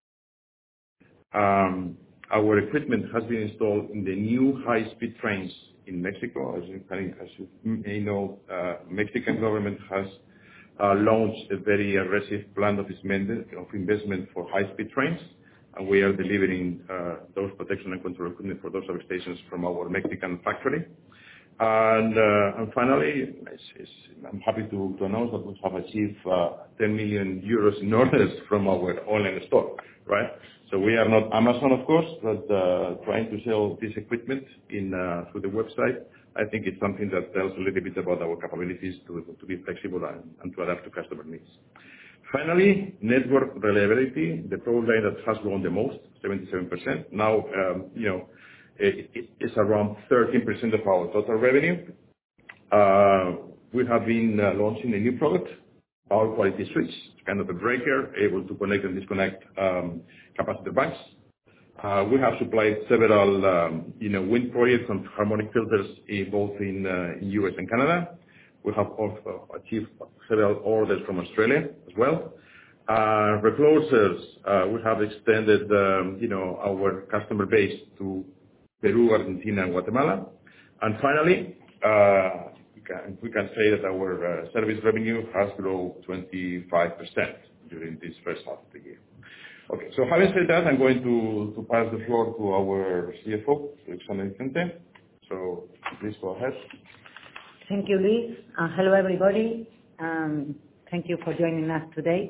Speaker 3: Um, our equipment has been installed in the new high-speed trains in Mexico. As you, as you may know, uh, Mexican government has uh, launched a very aggressive plan of investment for high-speed trains, and we are delivering uh, those protection and control equipment for those substations from our Mexican factory. And, uh, and finally, it's, it's, I'm happy to, to announce that we have achieved uh, ten million euros in orders from our online store, right? So we are not Amazon, of course, but uh, trying to sell this equipment in uh, through the website, I think it's something that tells a little bit about our capabilities to, to be flexible and, and to adapt to customer needs. Finally, network reliability, the product line that has grown the most, seventy-seven percent. Now, um, you know, it, it, it's around thirteen percent of our total revenue. Uh, we have been uh, launching a new product, Power Quality Switch, kind of a breaker, able to connect and disconnect um, capacitor banks. Uh, we have supplied several, um, you know, wind projects and harmonic filters in both in, uh, in U S and Canada. We have also achieved several orders from Australia as well. Uh, reclosers, uh, we have extended, um, you know, our customer base to Peru, Argentina, and Guatemala. And finally, uh, we can, we can say that our uh, service revenue has grown twenty-five percent during this first half of the year. Okay, so having said that, I'm going to, to pass the floor to our C F O, Alexandra Vicente. So please go ahead.
Speaker 4: Thank you, Luis. Uh, hello, everybody. Um, thank you for joining us today.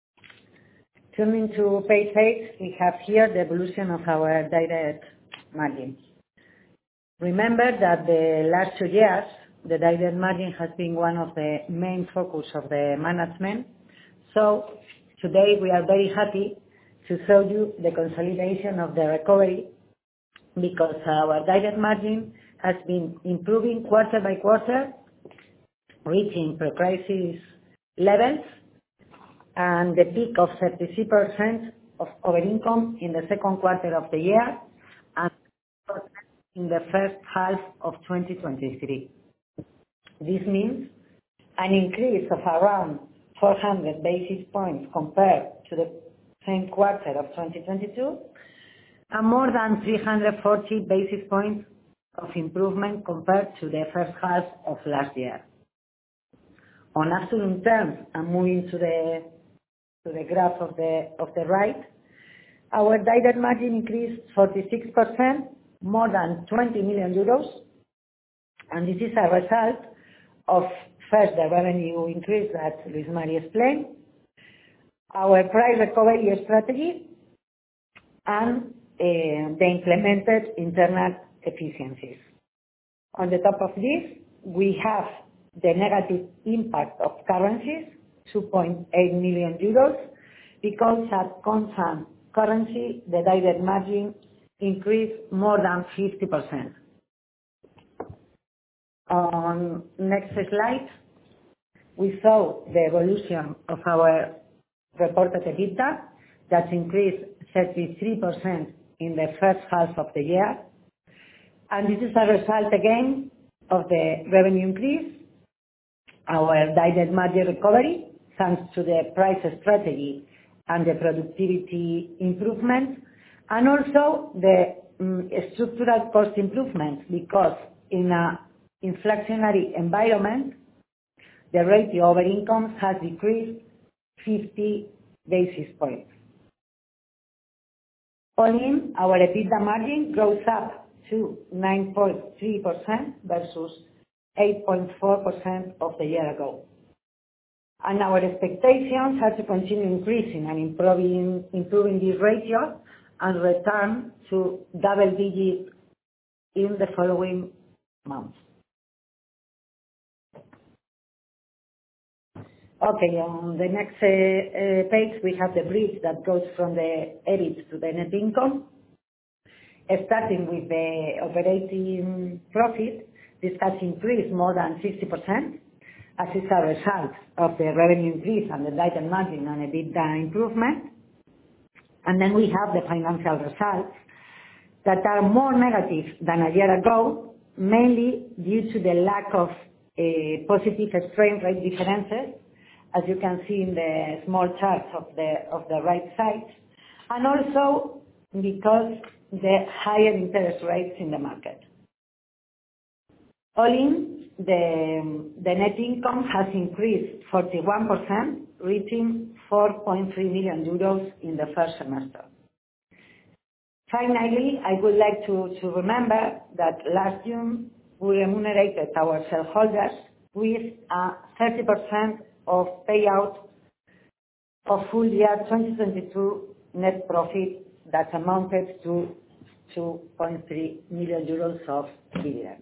Speaker 4: Turning to page eight, we have here the evolution of our direct margin. Remember that the last two years, the direct margin has been one of the main focus of the management. So today we are very happy to show you the consolidation of the recovery, because our direct margin has been improving quarter by quarter, reaching pre-crisis levels, and the peak of thirty-three percent of our income in the second quarter of the year, and in the first half of twenty twenty-three. This means an increase of around four hundred basis points compared to the same quarter of twenty twenty-two, and more than three hundred forty basis points of improvement compared to the first half of last year. On absolute terms, and moving to the to the graph of the of the right, our direct margin increased forty-six percent, more than twenty million euros, and this is a result of first the revenue increase that Luis Mari explained, our price recovery strategy, and uh, the implemented internal efficiencies. On the top of this, we have the negative impact of currencies, two point eight million euros, because at constant currency, the direct margin increased more than fifty percent. On next slide, we saw the evolution of our reported EBITDA that increased thirty-three percent in the first half of the year. And this is a result again of the revenue increase, our direct margin recovery, thanks to the price strategy and the productivity improvement, and also the um, structural cost improvement, because in a inflationary environment, the ratio over income has decreased fifty basis points. All in, our EBITDA margin goes up to nine point three percent versus eight point four percent of the year ago. And our expectations are to continue increasing and improving, improving this ratio and return to double digit in the following months. Okay, on the next uh, uh, page, we have the bridge that goes from the E B I T to the net income. Uh, starting with the operating profit, this has increased more than sixty percent, as is a result of the revenue increase and the direct margin and EBITDA improvement. And then we have the financial results that are more negative than a year ago, mainly due to the lack of uh, positive exchange rate differences, as you can see in the small charts of the of the right side, and also because the higher interest rates in the market. All in, the, the net income has increased forty-one percent, reaching four point three million euros in the first semester. Finally, I would like to, to remember that last June, we remunerated our shareholders with a thirty percent of payout of full year twenty twenty-two net profit that amounted to two point three million euros of dividend.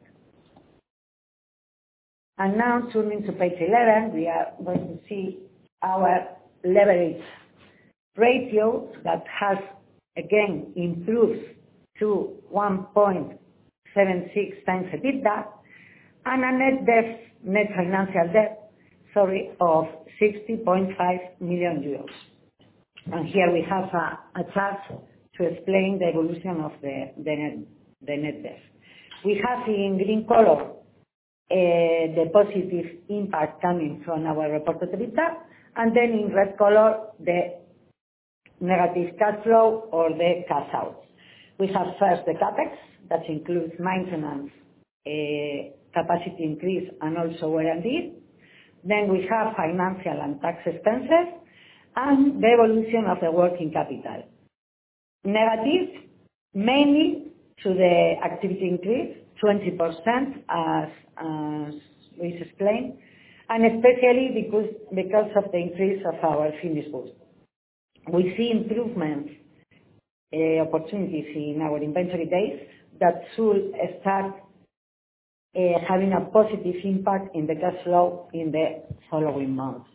Speaker 4: And now turning to page eleven, we are going to see our leverage ratio that has again improved to one point seven six times EBITDA, and a net debt, net financial debt, sorry, of sixty point five million euros. And here we have a, a chart to explain the evolution of the, the, net, the net debt. We have in green color uh, the positive impact coming from our reported EBITDA, and then in red color the negative cash flow or the cash out. We have first the CapEx, that includes maintenance, uh, capacity increase, and also R and D. Then we have financial and tax expenses, and the evolution of the working capital. Negative, mainly to the activity increase, twenty percent, as, as we explained, and especially because, because of the increase of our finished goods. We see improvements, uh, opportunities in our inventory days that should start uh, having a positive impact in the cash flow in the following months.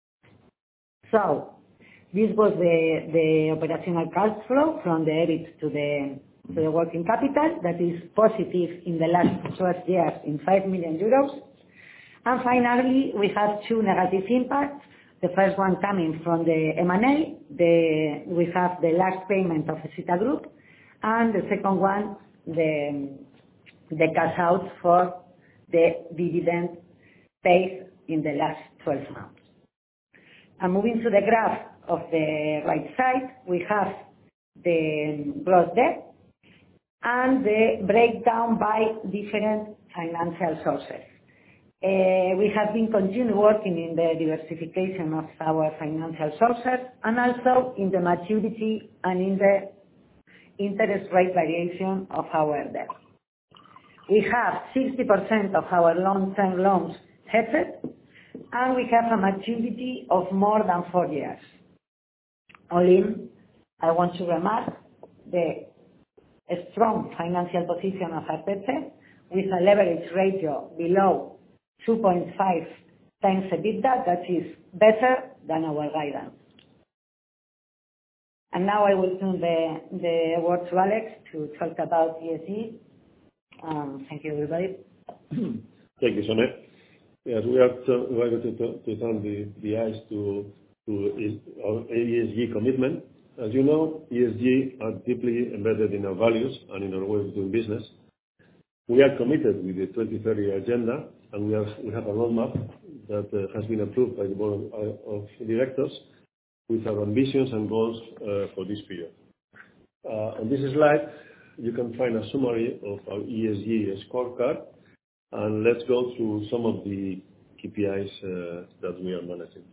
Speaker 4: So, this was the, the operational cash flow from the E B I T to the, to the working capital, that is positive in the last twelve years in five million euros. And finally, we have two negative impacts. The first one coming from the M and A, the, we have the last payment of Esita Group, and the second one, the, the cash out for the dividend paid in the last twelve months. And moving to the graph of the right side, we have the gross debt and the breakdown by different financial sources. Uh, we have been continuing working in the diversification of our financial sources, and also in the maturity and in the interest rate variation of our debt. We have sixty percent of our long-term loans hedged, and we have a maturity of more than four years. All in, I want to remark the strong financial position of Arteche, with a leverage ratio below two point five times EBITDA, that is better than our guidance. And now I will turn the, the word to Alex to talk about E S G. Um, thank you, everybody.
Speaker 2: Thank you, Sonia. Yes, we are, to, we are going to, to turn the, the eyes to, to our E S G commitment. As you know, E S G are deeply embedded in our values and in our way of doing business. We are committed with the twenty thirty agenda, and we have, we have a roadmap that uh, has been approved by the board of, of directors with our ambitions and goals uh, for this period. Uh, on this slide, you can find a summary of our E S G scorecard, and let's go through some of the K P Is uh, that we are managing.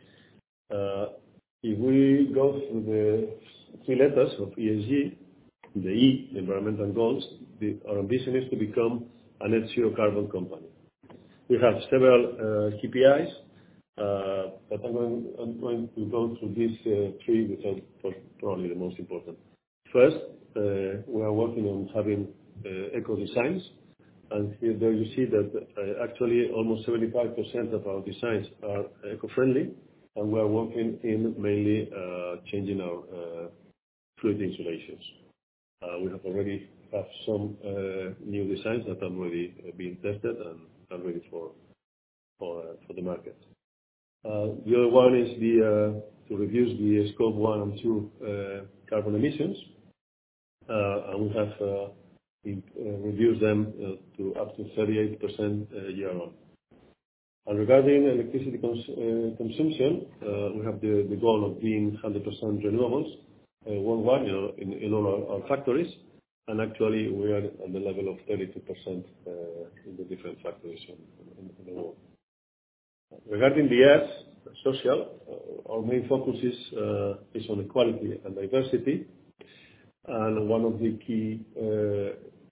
Speaker 2: Uh, if we go through the three letters of E S G, the E, the environmental goals, the, our ambition is to become a net zero carbon company. We have several uh, K P Is, uh, but I'm going, I'm going to go through these uh, three, which are probably the most important. First, uh, we are working on having uh, eco designs, and here there you see that uh, actually almost seventy-five percent of our designs are eco-friendly, and we are working in mainly uh, changing our uh, fluid insulations. Uh, we have already have some uh, new designs that are already uh, being tested and are ready for for, uh, for the market. Uh, the other one is the uh, to reduce the scope one and two uh, carbon emissions, uh, and we have uh, in, uh, reduced them uh, to up to thirty-eight percent uh, year on. And regarding electricity cons uh, consumption, uh, we have the, the goal of being one hundred percent renewables uh, worldwide, you know, in, in all our, our factories. And actually, we are at the level of thirty-two percent uh, in the different factories in, in, in the world. Regarding the S, social, uh, our main focus is, uh, is on equality and diversity. And one of the key uh,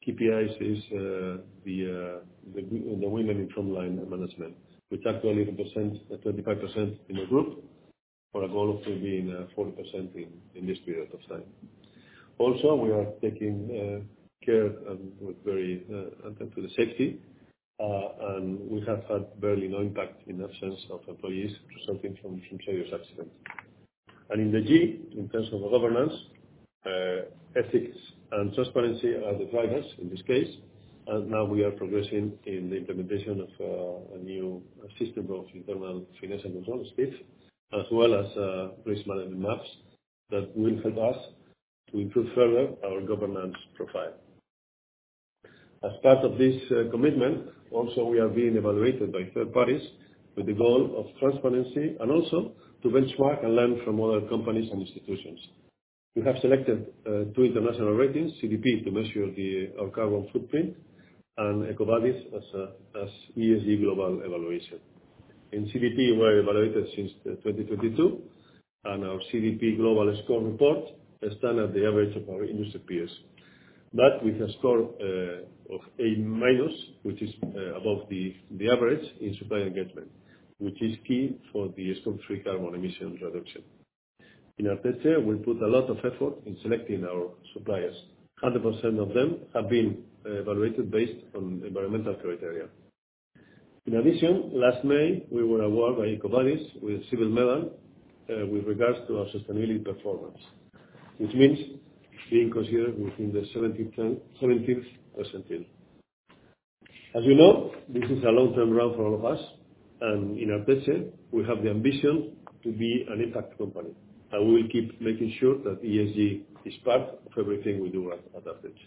Speaker 2: K P Is is uh, the, uh, the the women in frontline management, which actually represents twenty-five percent in the group, for a goal of being uh, forty percent in, in this period of time. Also, we are taking uh, care and with very uh, attention to the safety, uh, and we have had barely no impact in absence of employees resulting from, from serious accidents. And in the G, in terms of governance, uh, ethics and transparency are the drivers in this case, and now we are progressing in the implementation of uh, a new system of internal financial control, S P I F, as well as uh, risk management maps that will help us to improve further our governance profile. As part of this uh, commitment, also we are being evaluated by third parties with the goal of transparency and also to benchmark and learn from other companies and institutions. We have selected uh, two international ratings, C D P to measure the, our carbon footprint, and EcoVadis as, a, as E S G global evaluation. In C D P, we are evaluated since twenty twenty-two, and our C D P global score report stands at the average of our industry peers, but with a score uh, of A minus, which is uh, above the, the average in supply engagement, which is key for the scope three carbon emission reduction. In Arteche, we put a lot of effort in selecting our suppliers. one hundred percent of them have been uh, evaluated based on environmental criteria. In addition, last May, we were awarded by EcoVadis with a silver medal uh, with regards to our sustainability performance, which means being considered within the seventieth percentile. As you know, this is a long-term run for all of us, and in Arteche, we have the ambition to be an impact company, and we will keep making sure that E S G is part of everything we do at, at Arteche.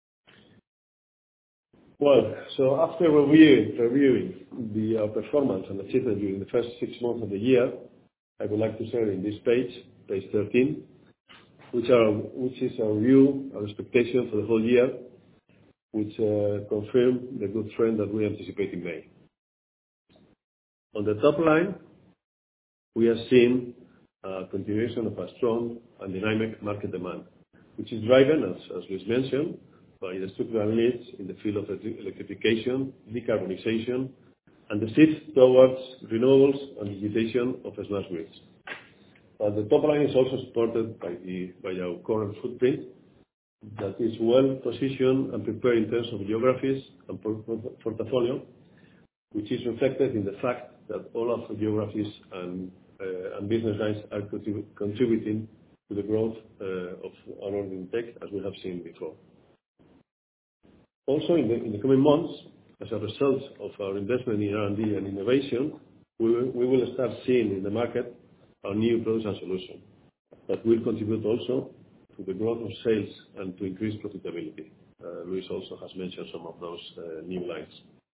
Speaker 2: Well, so after reviewing, reviewing the uh, performance and achievement during the first six months of the year, I would like to share in this page, page thirteen, which, are, which is our view, our expectation for the whole year, which uh, confirm the good trend that we anticipate in May. On the top line, we are seeing a continuation of a strong and dynamic market demand, which is driven, as, as was mentioned, by the structural needs in the field of electrification, decarbonization, and the shift towards renewables and digitization of smart grids. But the top line is also supported by, the, by our current footprint that is well positioned and prepared in terms of geographies and portfolio, which is reflected in the fact that all of the geographies and, uh, and business lines are contrib contributing to the growth uh, of our order intake, as we have seen before. Also, in the, in the coming months, as a result of our investment in R and D and innovation, we will, we will start seeing in the market our new products and solutions that will contribute also to the growth of sales and to increase profitability. Uh, Luis also has mentioned some of those uh, new lines.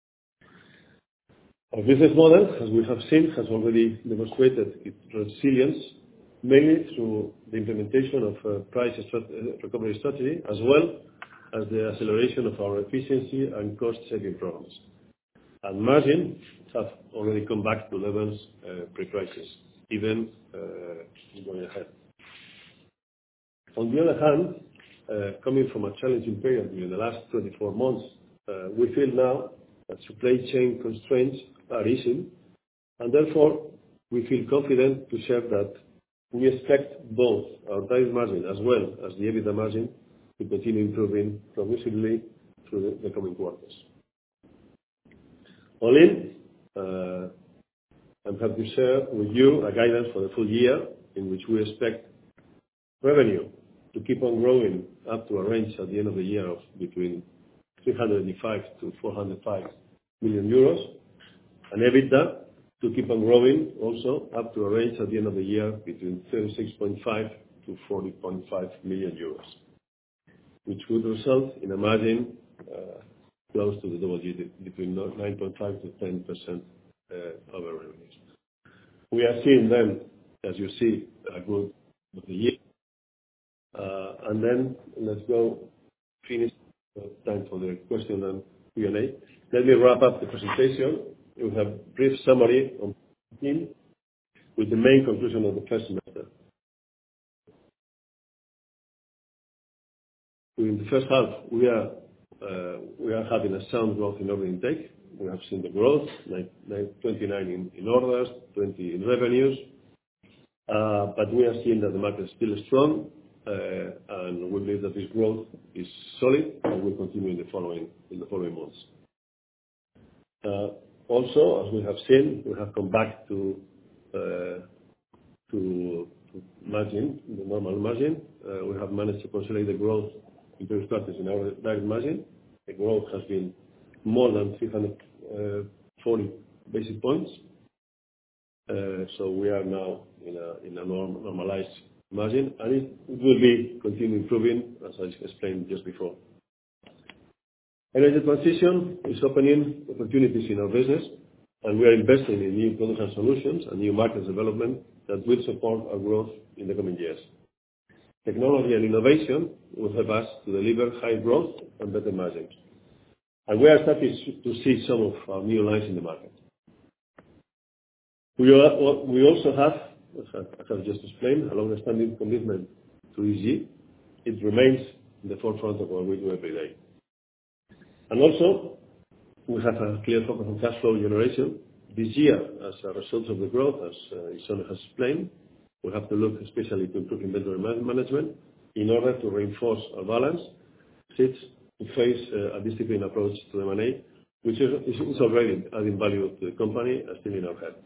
Speaker 2: Our business model, as we have seen, has already demonstrated its resilience, mainly through the implementation of a price strat recovery strategy, as well as the acceleration of our efficiency and cost-saving programs. And margins have already come back to levels uh, pre-crisis, even uh, going ahead. On the other hand, uh, coming from a challenging period during the last twenty-four months, uh, we feel now that supply chain constraints are easing, and therefore we feel confident to share that we expect both our direct margin as well as the EBITDA margin to continue improving progressively through the, the coming quarters. All in, uh, I'm happy to share with you a guidance for the full year in which we expect revenue to keep on growing up to a range at the end of the year of between three hundred five to four hundred five million euros, and EBITDA to keep on growing also up to a range at the end of the year between thirty-six point five to forty point five million euros, which would result in a margin uh, close to the double digit, between nine point five to ten percent uh, of our revenues. We are seeing then, as you see, a growth of the year. Uh, and then let's go finish uh, time for the question and Q and A. Let me wrap up the presentation. We have a brief summary on fifteen with the main conclusion of the first semester. During the first half, we are we are having a sound growth in order intake. We have seen the growth, like twenty-nine in orders, twenty in revenues. But we are seeing that the market is still strong, and we believe that this growth is solid and will continue in the following months. Also, as we have seen, we have come back to margin, the normal margin. We have managed to consolidate the growth in previous quarters in our direct margin. The growth has been more than three hundred forty basis points. So we are now in a normalized margin, and it will be continue improving, as I explained just before. Energy transition is opening opportunities in our business, and we are investing in new products and solutions and new market development that will support our growth in the coming years. Technology and innovation will help us to deliver high growth and better margins. And we are starting to see some of our new lines in the market. We also have, as I have just explained, a long-standing commitment to E S G. It remains in the forefront of what we do every day. And also, we have a clear focus on cash flow generation. This year, as a result of the growth, as Ixone has explained, we have to look especially to improve inventory management in order to reinforce our balance sheets to face a disciplined approach to M and A, which is already adding value to the company and still in our head.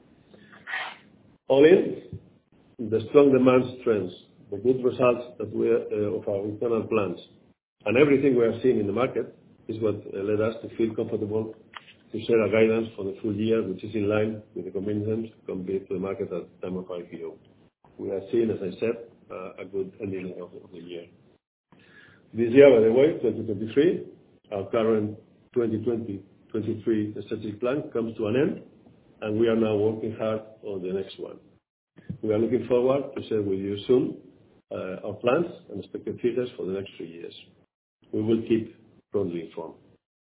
Speaker 2: All in, the strong demand trends, the good results that we of our internal plans, and everything we are seeing in the market is what led us to feel comfortable to share a guidance for the full year, which is in line with the commitments conveyed to the market at the time of I P O. We are seeing, as I said, a good ending of the year. This year, by the way, twenty twenty-three, our current twenty twenty twenty-three strategic plan comes to an end, and we are now working hard on the next one. We are looking forward to share with you soon our plans and expected figures for the next three years. We will keep broadly informed.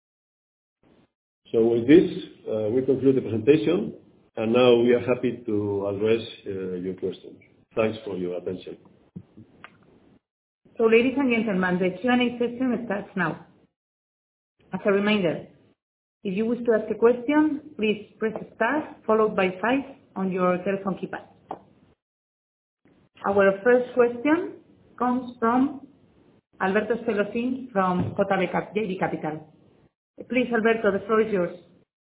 Speaker 2: So with this, we conclude the presentation, and now we are happy to address your questions. Thanks for your attention.
Speaker 1: So, ladies and gentlemen, the Q and A session starts now. As a reminder, if you wish to ask a question, please press star followed by five on your telephone keypad. Our first question comes from Alberto Espelosín from J B Capital. Please, Alberto, the floor is yours.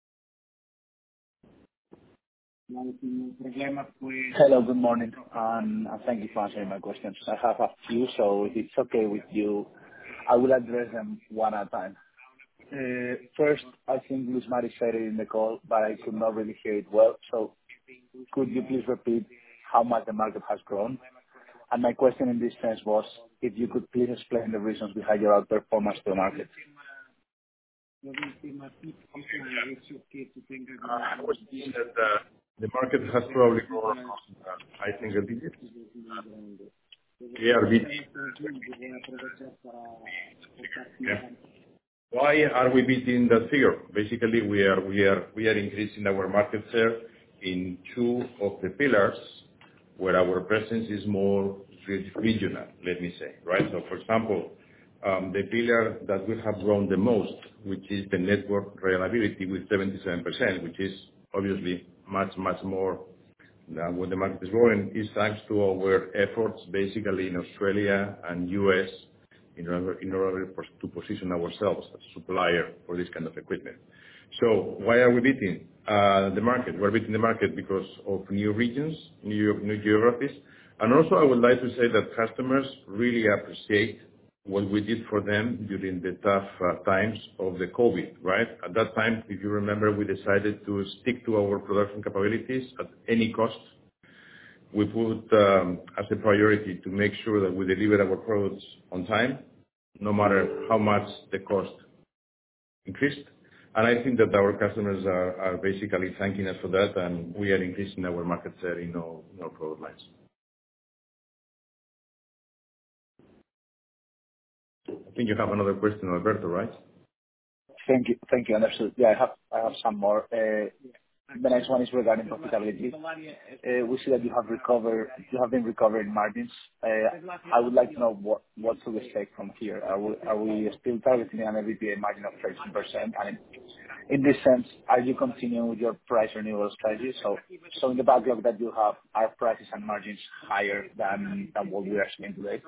Speaker 5: Hello, good morning, and thank you for answering my questions. I have a few, so if it's okay with you, I will address them one at a time. Uh, first, I think Luis Mari said it in the call, but I could not really hear it well. So could you please repeat how much the market has grown? And my question in this sense was, if you could please explain the reasons behind your outperformance to the market.
Speaker 3: Uh, I was thinking that uh, the market has probably grown uh, high single digits. Uh, we are beating. Yeah. Why are we beating that figure? Basically, we are we are we are increasing our market share in two of the pillars where our presence is more regional. Let me say, right? So, for example, um, the pillar that we have grown the most, which is the network reliability, with seventy-seven percent, which is obviously much much more than what the market is growing, is thanks to our efforts, basically in Australia and U S. In order, in order to position ourselves as a supplier for this kind of equipment. So why are we beating uh, the market? We're beating the market because of new regions, new, new geographies. And also I would like to say that customers really appreciate what we did for them during the tough uh, times of the COVID, right? At that time, if you remember, we decided to stick to our production capabilities at any cost. We put um, as a priority to make sure that we deliver our products on time, no matter how much the cost increased. And I think that our customers are, are basically thanking us for that, and we are increasing our market share in all, in all product lines. I think you have another question, Alberto, right?
Speaker 5: Thank you. Thank you, understood. Yeah, I have I have some more. Uh, The next one is regarding profitability. Uh, We see that you have recovered, you have been recovering margins. Uh, I would like to know what what to expect from here. Are we are we still targeting an EBITDA margin of thirteen percent? And in in this sense, are you continuing with your price renewal strategy? So so in the backlog that you have, are prices and margins higher than than what we are seeing today?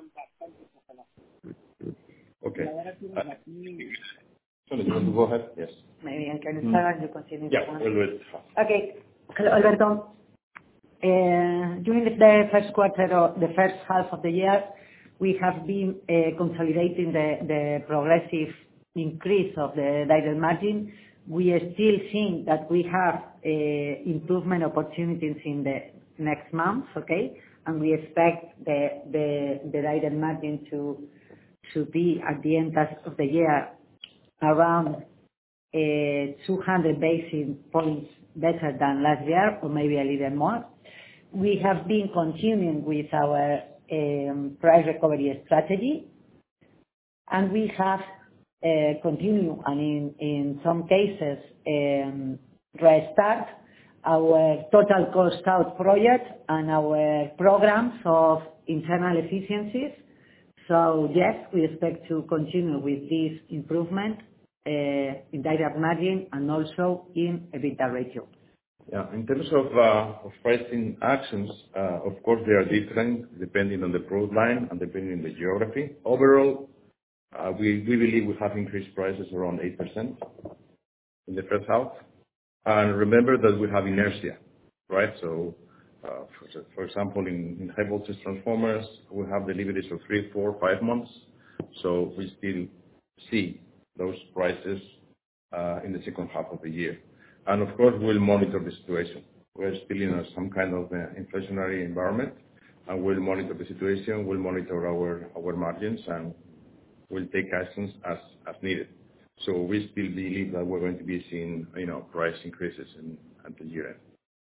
Speaker 3: Okay. Uh, Sorry, you want to go ahead? Yes.
Speaker 4: Maybe I can start and you continue.
Speaker 3: Yeah, we'll do it.
Speaker 4: Okay. Hello, Alberto. Uh, During the first quarter or the first half of the year, we have been uh, consolidating the the progressive increase of the direct margin. We are still seeing that we have uh, improvement opportunities in the next months, okay? And we expect the the the direct margin to to be at the end of the year around uh, two hundred basis points better than last year, or maybe a little more. We have been continuing with our um, price recovery strategy, and we have uh, continued, and in in some cases, um, restart our total cost out project and our programs of internal efficiencies. So yes, we expect to continue with this improvement uh, in direct margin and also in EBITDA ratio.
Speaker 3: Yeah. In terms of uh, of pricing actions, uh, of course, they are different depending on the product line and depending on the geography. Overall, uh, we we believe we have increased prices around eight percent in the first half. And remember that we have inertia, right? So, uh, for for example, in in high voltage transformers, we have deliveries of three, four, five months. So we still see those prices uh, in the second half of the year. And of course, we'll monitor the situation. We're still in a, some kind of uh, inflationary environment, and we'll monitor the situation. We'll monitor our our margins, and we'll take actions as as needed. So we still believe that we're going to be seeing, you know, price increases in until year end.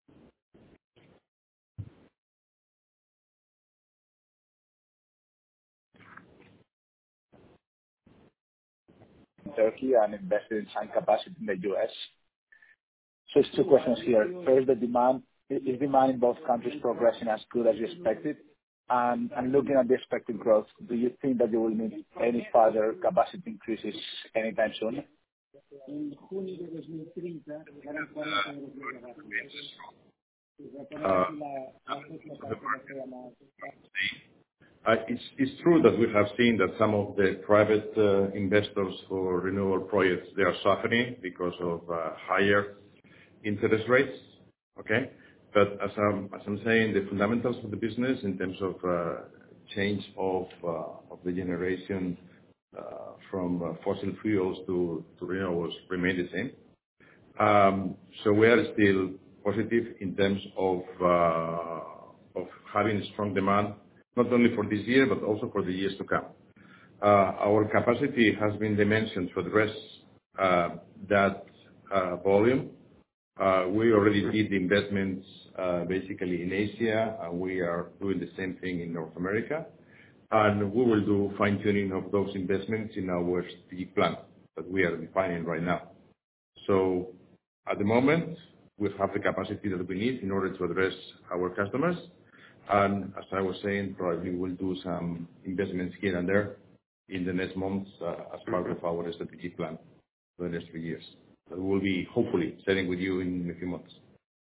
Speaker 5: Turkey and invested in some capacity in the U S. So it's two questions here. First, the demand. Is demand in both countries progressing as good as you expected? And and looking at the expected growth, do you think that you will need any further capacity increases anytime soon?
Speaker 3: Uh, Uh, It's it's true that we have seen that some of the private uh, investors for renewable projects, they are suffering because of uh, higher interest rates. Okay? But as I'm as I'm saying, the fundamentals of the business in terms of uh, change of uh, of the generation uh, from uh, fossil fuels to to renewables remain the same. Um, So we are still positive in terms of uh, of having strong demand, not only for this year, but also for the years to come. Uh, Our capacity has been dimensioned to address uh, that uh, volume. Uh, We already did the investments uh, basically in Asia, and we are doing the same thing in North America. And we will do fine-tuning of those investments in our strategic plan that we are defining right now. So at the moment, we have the capacity that we need in order to address our customers. And as I was saying, probably we'll do some investments here and there in the next months uh, as part of our strategic plan for the next three years. That we'll be hopefully sharing with you in a few months.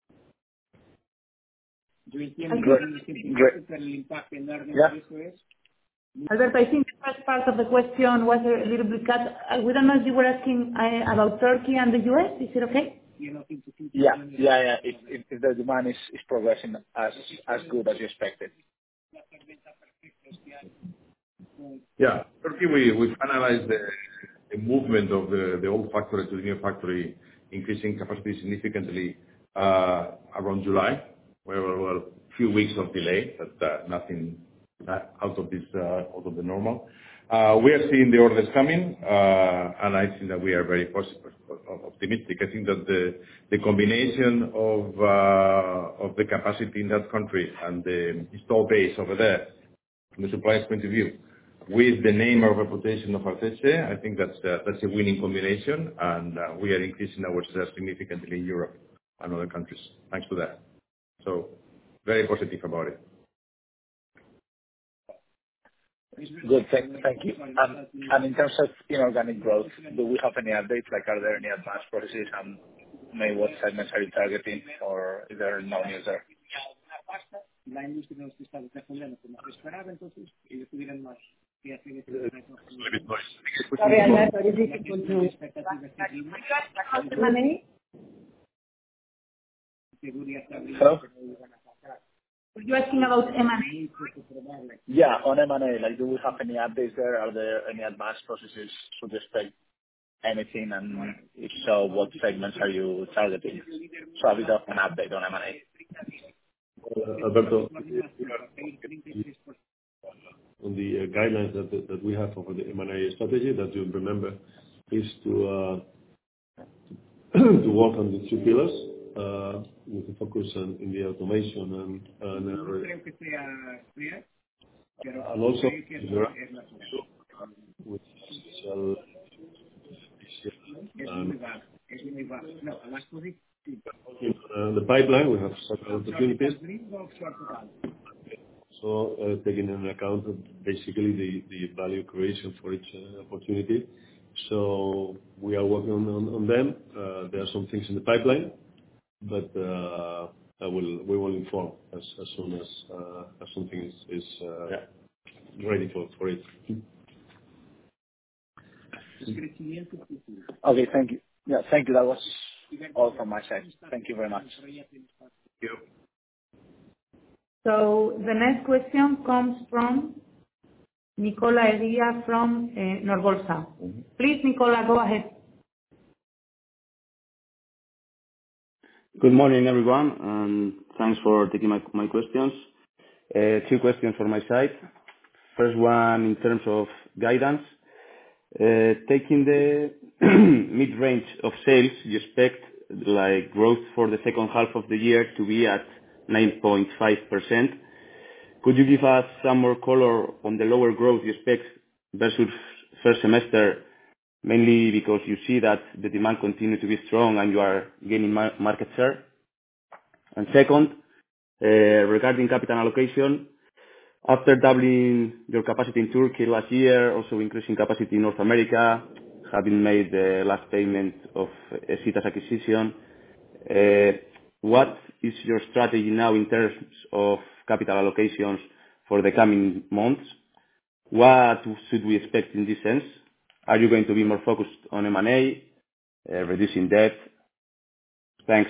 Speaker 5: Great. Great. Yeah.
Speaker 1: Alberto, I think the first part of the question was a little bit cut. Uh, We don't know if you were asking uh, about Turkey and the U S. Is it okay?
Speaker 5: Yeah. Yeah, yeah. If if if the demand is is progressing as as good as you expected.
Speaker 3: Yeah. Turkey, we we finalized the the movement of the the old factory to the new factory, increasing capacity significantly uh, around July. There were a few weeks of delay, but uh, nothing uh, out of this uh, out of the normal. Uh, We are seeing the orders coming, uh, and I think that we are very positive, optimistic. I think that the the combination of uh, of the capacity in that country and the install base over there, from the supplier's point of view, with the name or reputation of Arteche, I think that's uh, that's a winning combination, and uh, we are increasing our sales significantly in Europe. and other countries, thanks to that. So very positive about it.
Speaker 5: Good. Thank thank you. Um, And in terms of inorganic growth, do we have any updates? Like, are there any advanced processes, and maybe what segments are you targeting, or is there no news there?
Speaker 4: Sorry, Alberto, it's difficult to...
Speaker 5: Hello?
Speaker 1: Were you asking about M and A?
Speaker 5: Yeah, on M and A, like, do we have any updates there? Are there any advanced processes? Should we expect anything? And if so, what segments are you targeting? So a bit of an update on M and A.
Speaker 2: Uh, Alberto, on the uh, guidelines that that we have for the M and A strategy, that you remember, is to uh, to work on the two pillars, uh, with a focus on in the automation and and, uh, and also with special um, in uh, the pipeline, we have several opportunities. So, uh, taking into account basically the the value creation for each uh, opportunity. So we are working on on on them. Uh, There are some things in the pipeline, but uh, I will we will inform as as soon as uh, as something is is uh,
Speaker 3: Yeah.
Speaker 2: ready for for it.
Speaker 5: Okay, thank you. Yeah, thank you. That was all from my side. Thank you very much.
Speaker 3: Thank you.
Speaker 1: So the next question comes from Nicola Elia from uh, Norbolsa. Please, Nicola, go ahead.
Speaker 6: Good morning, everyone, and thanks for taking my my questions. Uh, Two questions from my side. First one, in terms of guidance. Uh, Taking the mid-range of sales, you expect, like, growth for the second half of the year to be at nine point five percent. Could you give us some more color on the lower growth you expect versus first semester, mainly because you see that the demand continues to be strong and you are gaining mar- market share? And second, uh, regarding capital allocation, after doubling your capacity in Turkey last year, also increasing capacity in North America, having made the last payment of Esita's acquisition, uh, what is your strategy now in terms of capital allocations for the coming months? What should we expect in this sense? Are you going to be more focused on M and A, uh, reducing debt? Thanks.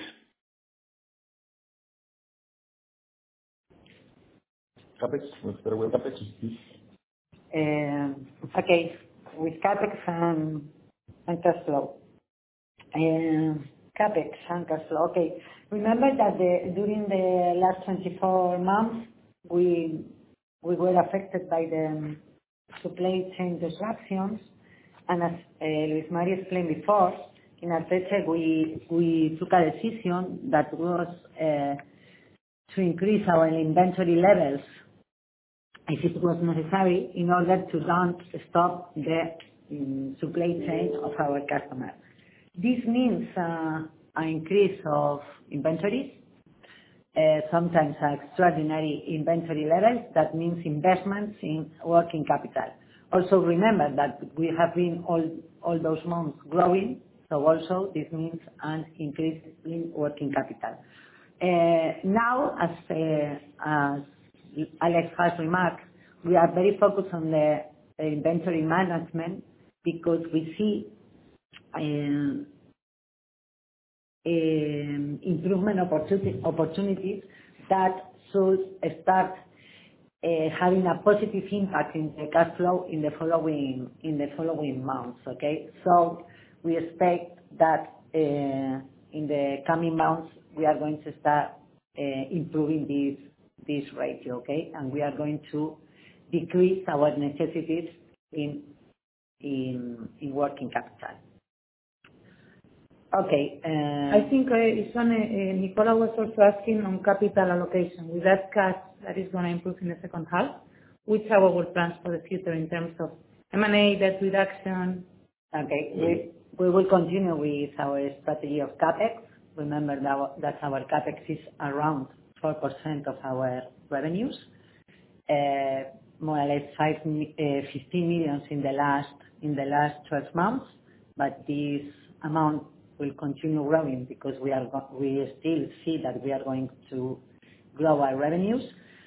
Speaker 3: CapEx, let's start with CapEx.
Speaker 4: Um, Okay, with CapEx and and cash flow. Um, CapEx and cash flow. Okay. Remember that the during the last twenty-four months, we we were affected by the supply chain disruptions, and as uh, Luis Mario explained before, in Arteche, we we took a decision that was uh, to increase our inventory levels if it was necessary, in order to don't stop the um, supply chain of our customers. This means uh, an increase of inventories, uh, sometimes extraordinary inventory levels. That means investments in working capital. Also remember that we have been all, all those months growing, so also this means an increase in working capital. Uh, now, as, uh, as Alex has remarked, we are very focused on the, the inventory management because we see um, um, improvement opportunity, opportunities that should start uh, having a positive impact in the cash flow in the following in the following months. Okay, so we expect that uh, in the coming months we are going to start uh, improving this this ratio. Okay, and we are going to decrease our necessities in in in working capital. Okay. uh,
Speaker 1: I think uh, it's on, uh, uh, Nicola was also asking on capital allocation. With that cash that is going to improve in the second half, which are our plans for the future in terms of M and A, debt reduction?
Speaker 4: Okay. We we will continue with our strategy of CapEx. remember that, that our CapEx is around four percent of our revenues, uh, more or less five, uh, fifteen million in the last in the last twelve months. But this amount will continue growing because we are we still see that we are going to grow our revenues,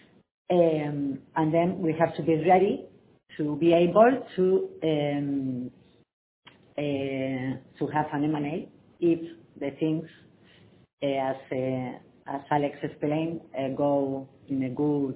Speaker 4: um, and then we have to be ready to be able to um, uh, to have an M and A if the things, uh, as uh, as Alex explained, uh, go in a good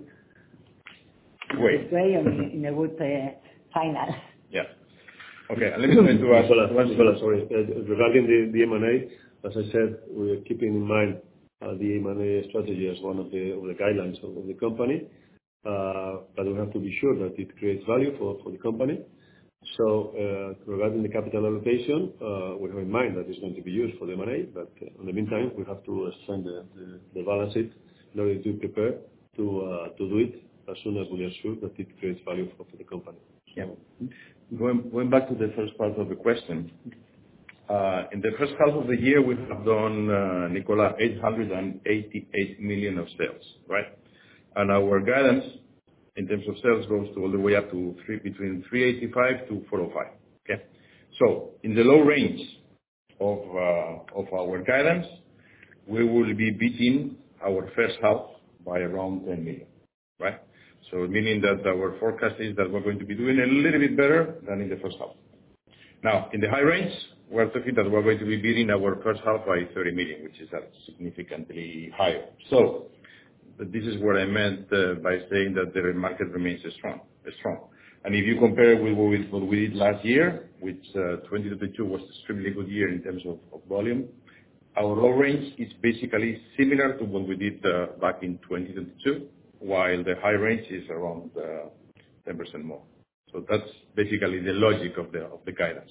Speaker 3: way,
Speaker 4: good way or in, in a good uh, final.
Speaker 3: Yeah. Okay. And let me try to ask.
Speaker 2: Nicolas, sorry. Uh, regarding the, the M and A, as I said, we are keeping in mind uh, the M and A strategy as one of the, of the guidelines of, of the company. Uh, but we have to be sure that it creates value for, for the company. So uh, regarding the capital allocation, uh, we have in mind that it's going to be used for the M and A, but uh, in the meantime, we have to strengthen the, the, the balance sheet in order to prepare to uh, to do it as soon as we are sure that it creates value for, for the company.
Speaker 3: Yeah. Going, going back to the first part of the question, uh, in the first half of the year, we have done, uh, Nicola, eight hundred eighty-eight million of sales, right? And our guidance in terms of sales goes to all the way up to three, between three eighty-five to four oh five. Okay? So in the low range of uh, of our guidance, we will be beating our first half by around ten million, right? So meaning that our forecast is that we're going to be doing a little bit better than in the first half. Now, in the high range, we're talking that we're going to be beating our first half by thirty million, which is uh, significantly higher. So but this is what I meant uh, by saying that the market remains strong. strong. And if you compare with what we, what we did last year, which uh, twenty twenty-two was an extremely good year in terms of, of volume, our low range is basically similar to what we did uh, back in twenty twenty-two, while the high range is around uh, ten percent more. So that's basically the logic of the of the guidance.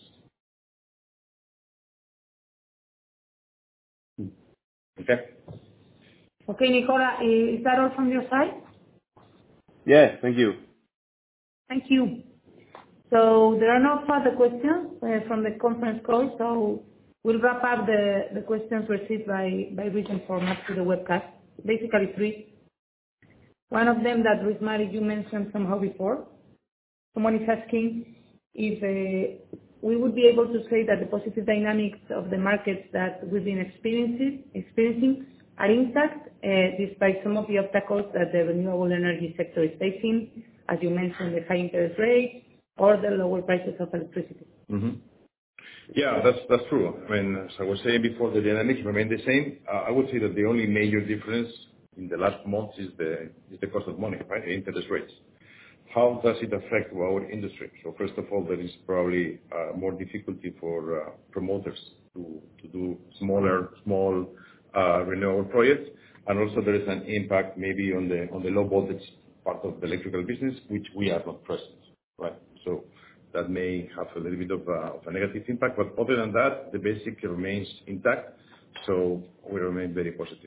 Speaker 3: Okay.
Speaker 1: Okay, Nicola, is that all from your side?
Speaker 6: Yeah, thank you.
Speaker 1: Thank you. So there are no further questions uh, from the conference call, so we'll wrap up the, the questions received by, by written format to the webcast. Basically three. One of them that, Luis Mari, you mentioned somehow before. Someone is asking if uh, we would be able to say that the positive dynamics of the markets that we've been experiencing, experiencing are intact, uh, despite some of the obstacles that the renewable energy sector is facing, as you mentioned, the high interest rates or the lower prices of electricity.
Speaker 3: Mm-hmm. Yeah, that's that's true. I mean, as I was saying before, the dynamics remain the same. Uh, I would say that the only major difference in the last months is the is the cost of money, right? The interest rates. How does it affect our industry? So first of all, there is probably uh, more difficulty for uh, promoters to to do smaller small uh, renewable projects, and also there is an impact maybe on the on the low voltage part of the electrical business, which we are not present, right? So that may have a little bit of a, of a negative impact, but other than that, the basic remains intact. So we remain very positive.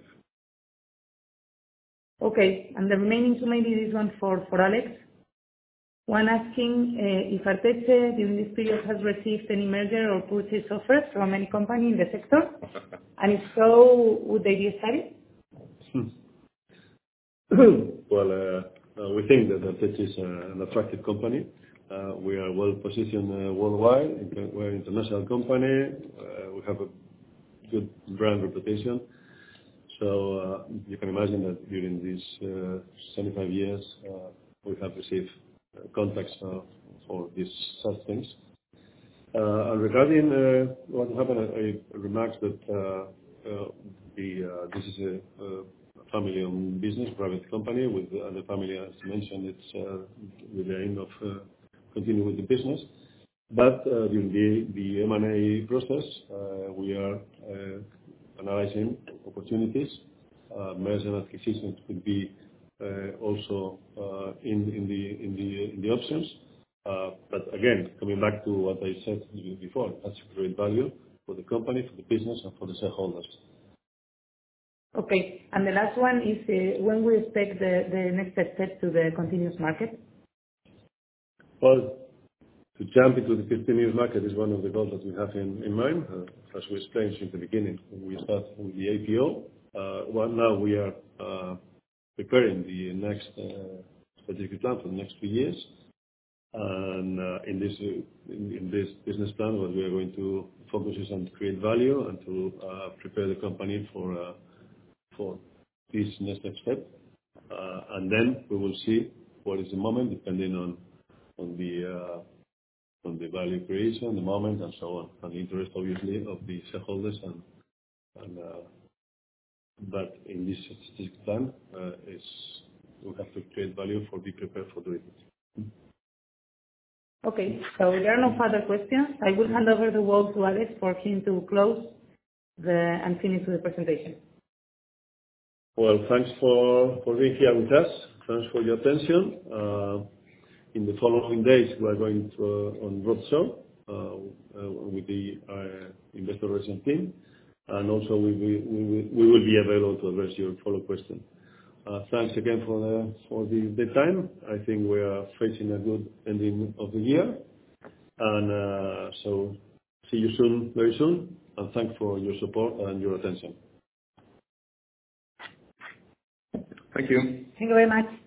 Speaker 1: Okay, and the remaining two, maybe this one for, for Alex. One asking uh, if Arteche during this period has received any merger or purchase offers from any company in the sector, and if so, would they be studied?
Speaker 2: Well, uh, uh, we think that Arteche is uh, an attractive company. Uh, we are well positioned uh, worldwide. We're an international company. Uh, we have a good brand reputation. So uh, you can imagine that during these uh, seventy-five years, uh, we have received uh, contacts uh, for these such things. Uh, and regarding uh, what happened, I, I remarked that uh, uh, the uh, this is a, a family-owned business, private company with uh, the family, as mentioned, it's uh, with the aim of uh, continue with the business. But uh, during the, the M and A process, uh, we are uh, analyzing opportunities. Uh, merger and acquisitions could be uh, also uh, in, in the in the in the options. Uh, but again, coming back to what I said before, that's great value for the company, for the business, and for the shareholders.
Speaker 1: Okay, and the last one is uh, when we expect the, the next step to the continuous market?
Speaker 2: Well, to jump into the fifteen years market is one of the goals that we have in, in mind. Uh, as we explained since the beginning, we start with the A P O. Uh, well, now we are uh, preparing the next uh, strategic plan for the next two years. And uh, in this in, in this business plan, what we are going to focus is on to create value and to uh, prepare the company for uh, for this next step. Uh, and then we will see what is the moment, depending on on the uh, on the value creation, the moment, and so on, and the interest, obviously, of the shareholders. And, and uh, but in this strategic plan, uh, is we have to create value for be prepared for doing it.
Speaker 1: Okay, so there are no further questions. I will hand over the word to Alex for him to close the and finish the presentation.
Speaker 2: Well, thanks for, for being here with us. Thanks for your attention. Uh, in the following days, we are going to, uh, on roadshow uh, uh, with the uh, investor relations team, and also we, we, we, we will be available to address your follow question. Uh, thanks again for the, for the, the time. I think we are facing a good ending of the year, and uh, so see you soon, very soon, and thanks for your support and your attention.
Speaker 3: Thank you.
Speaker 4: Thank you very much.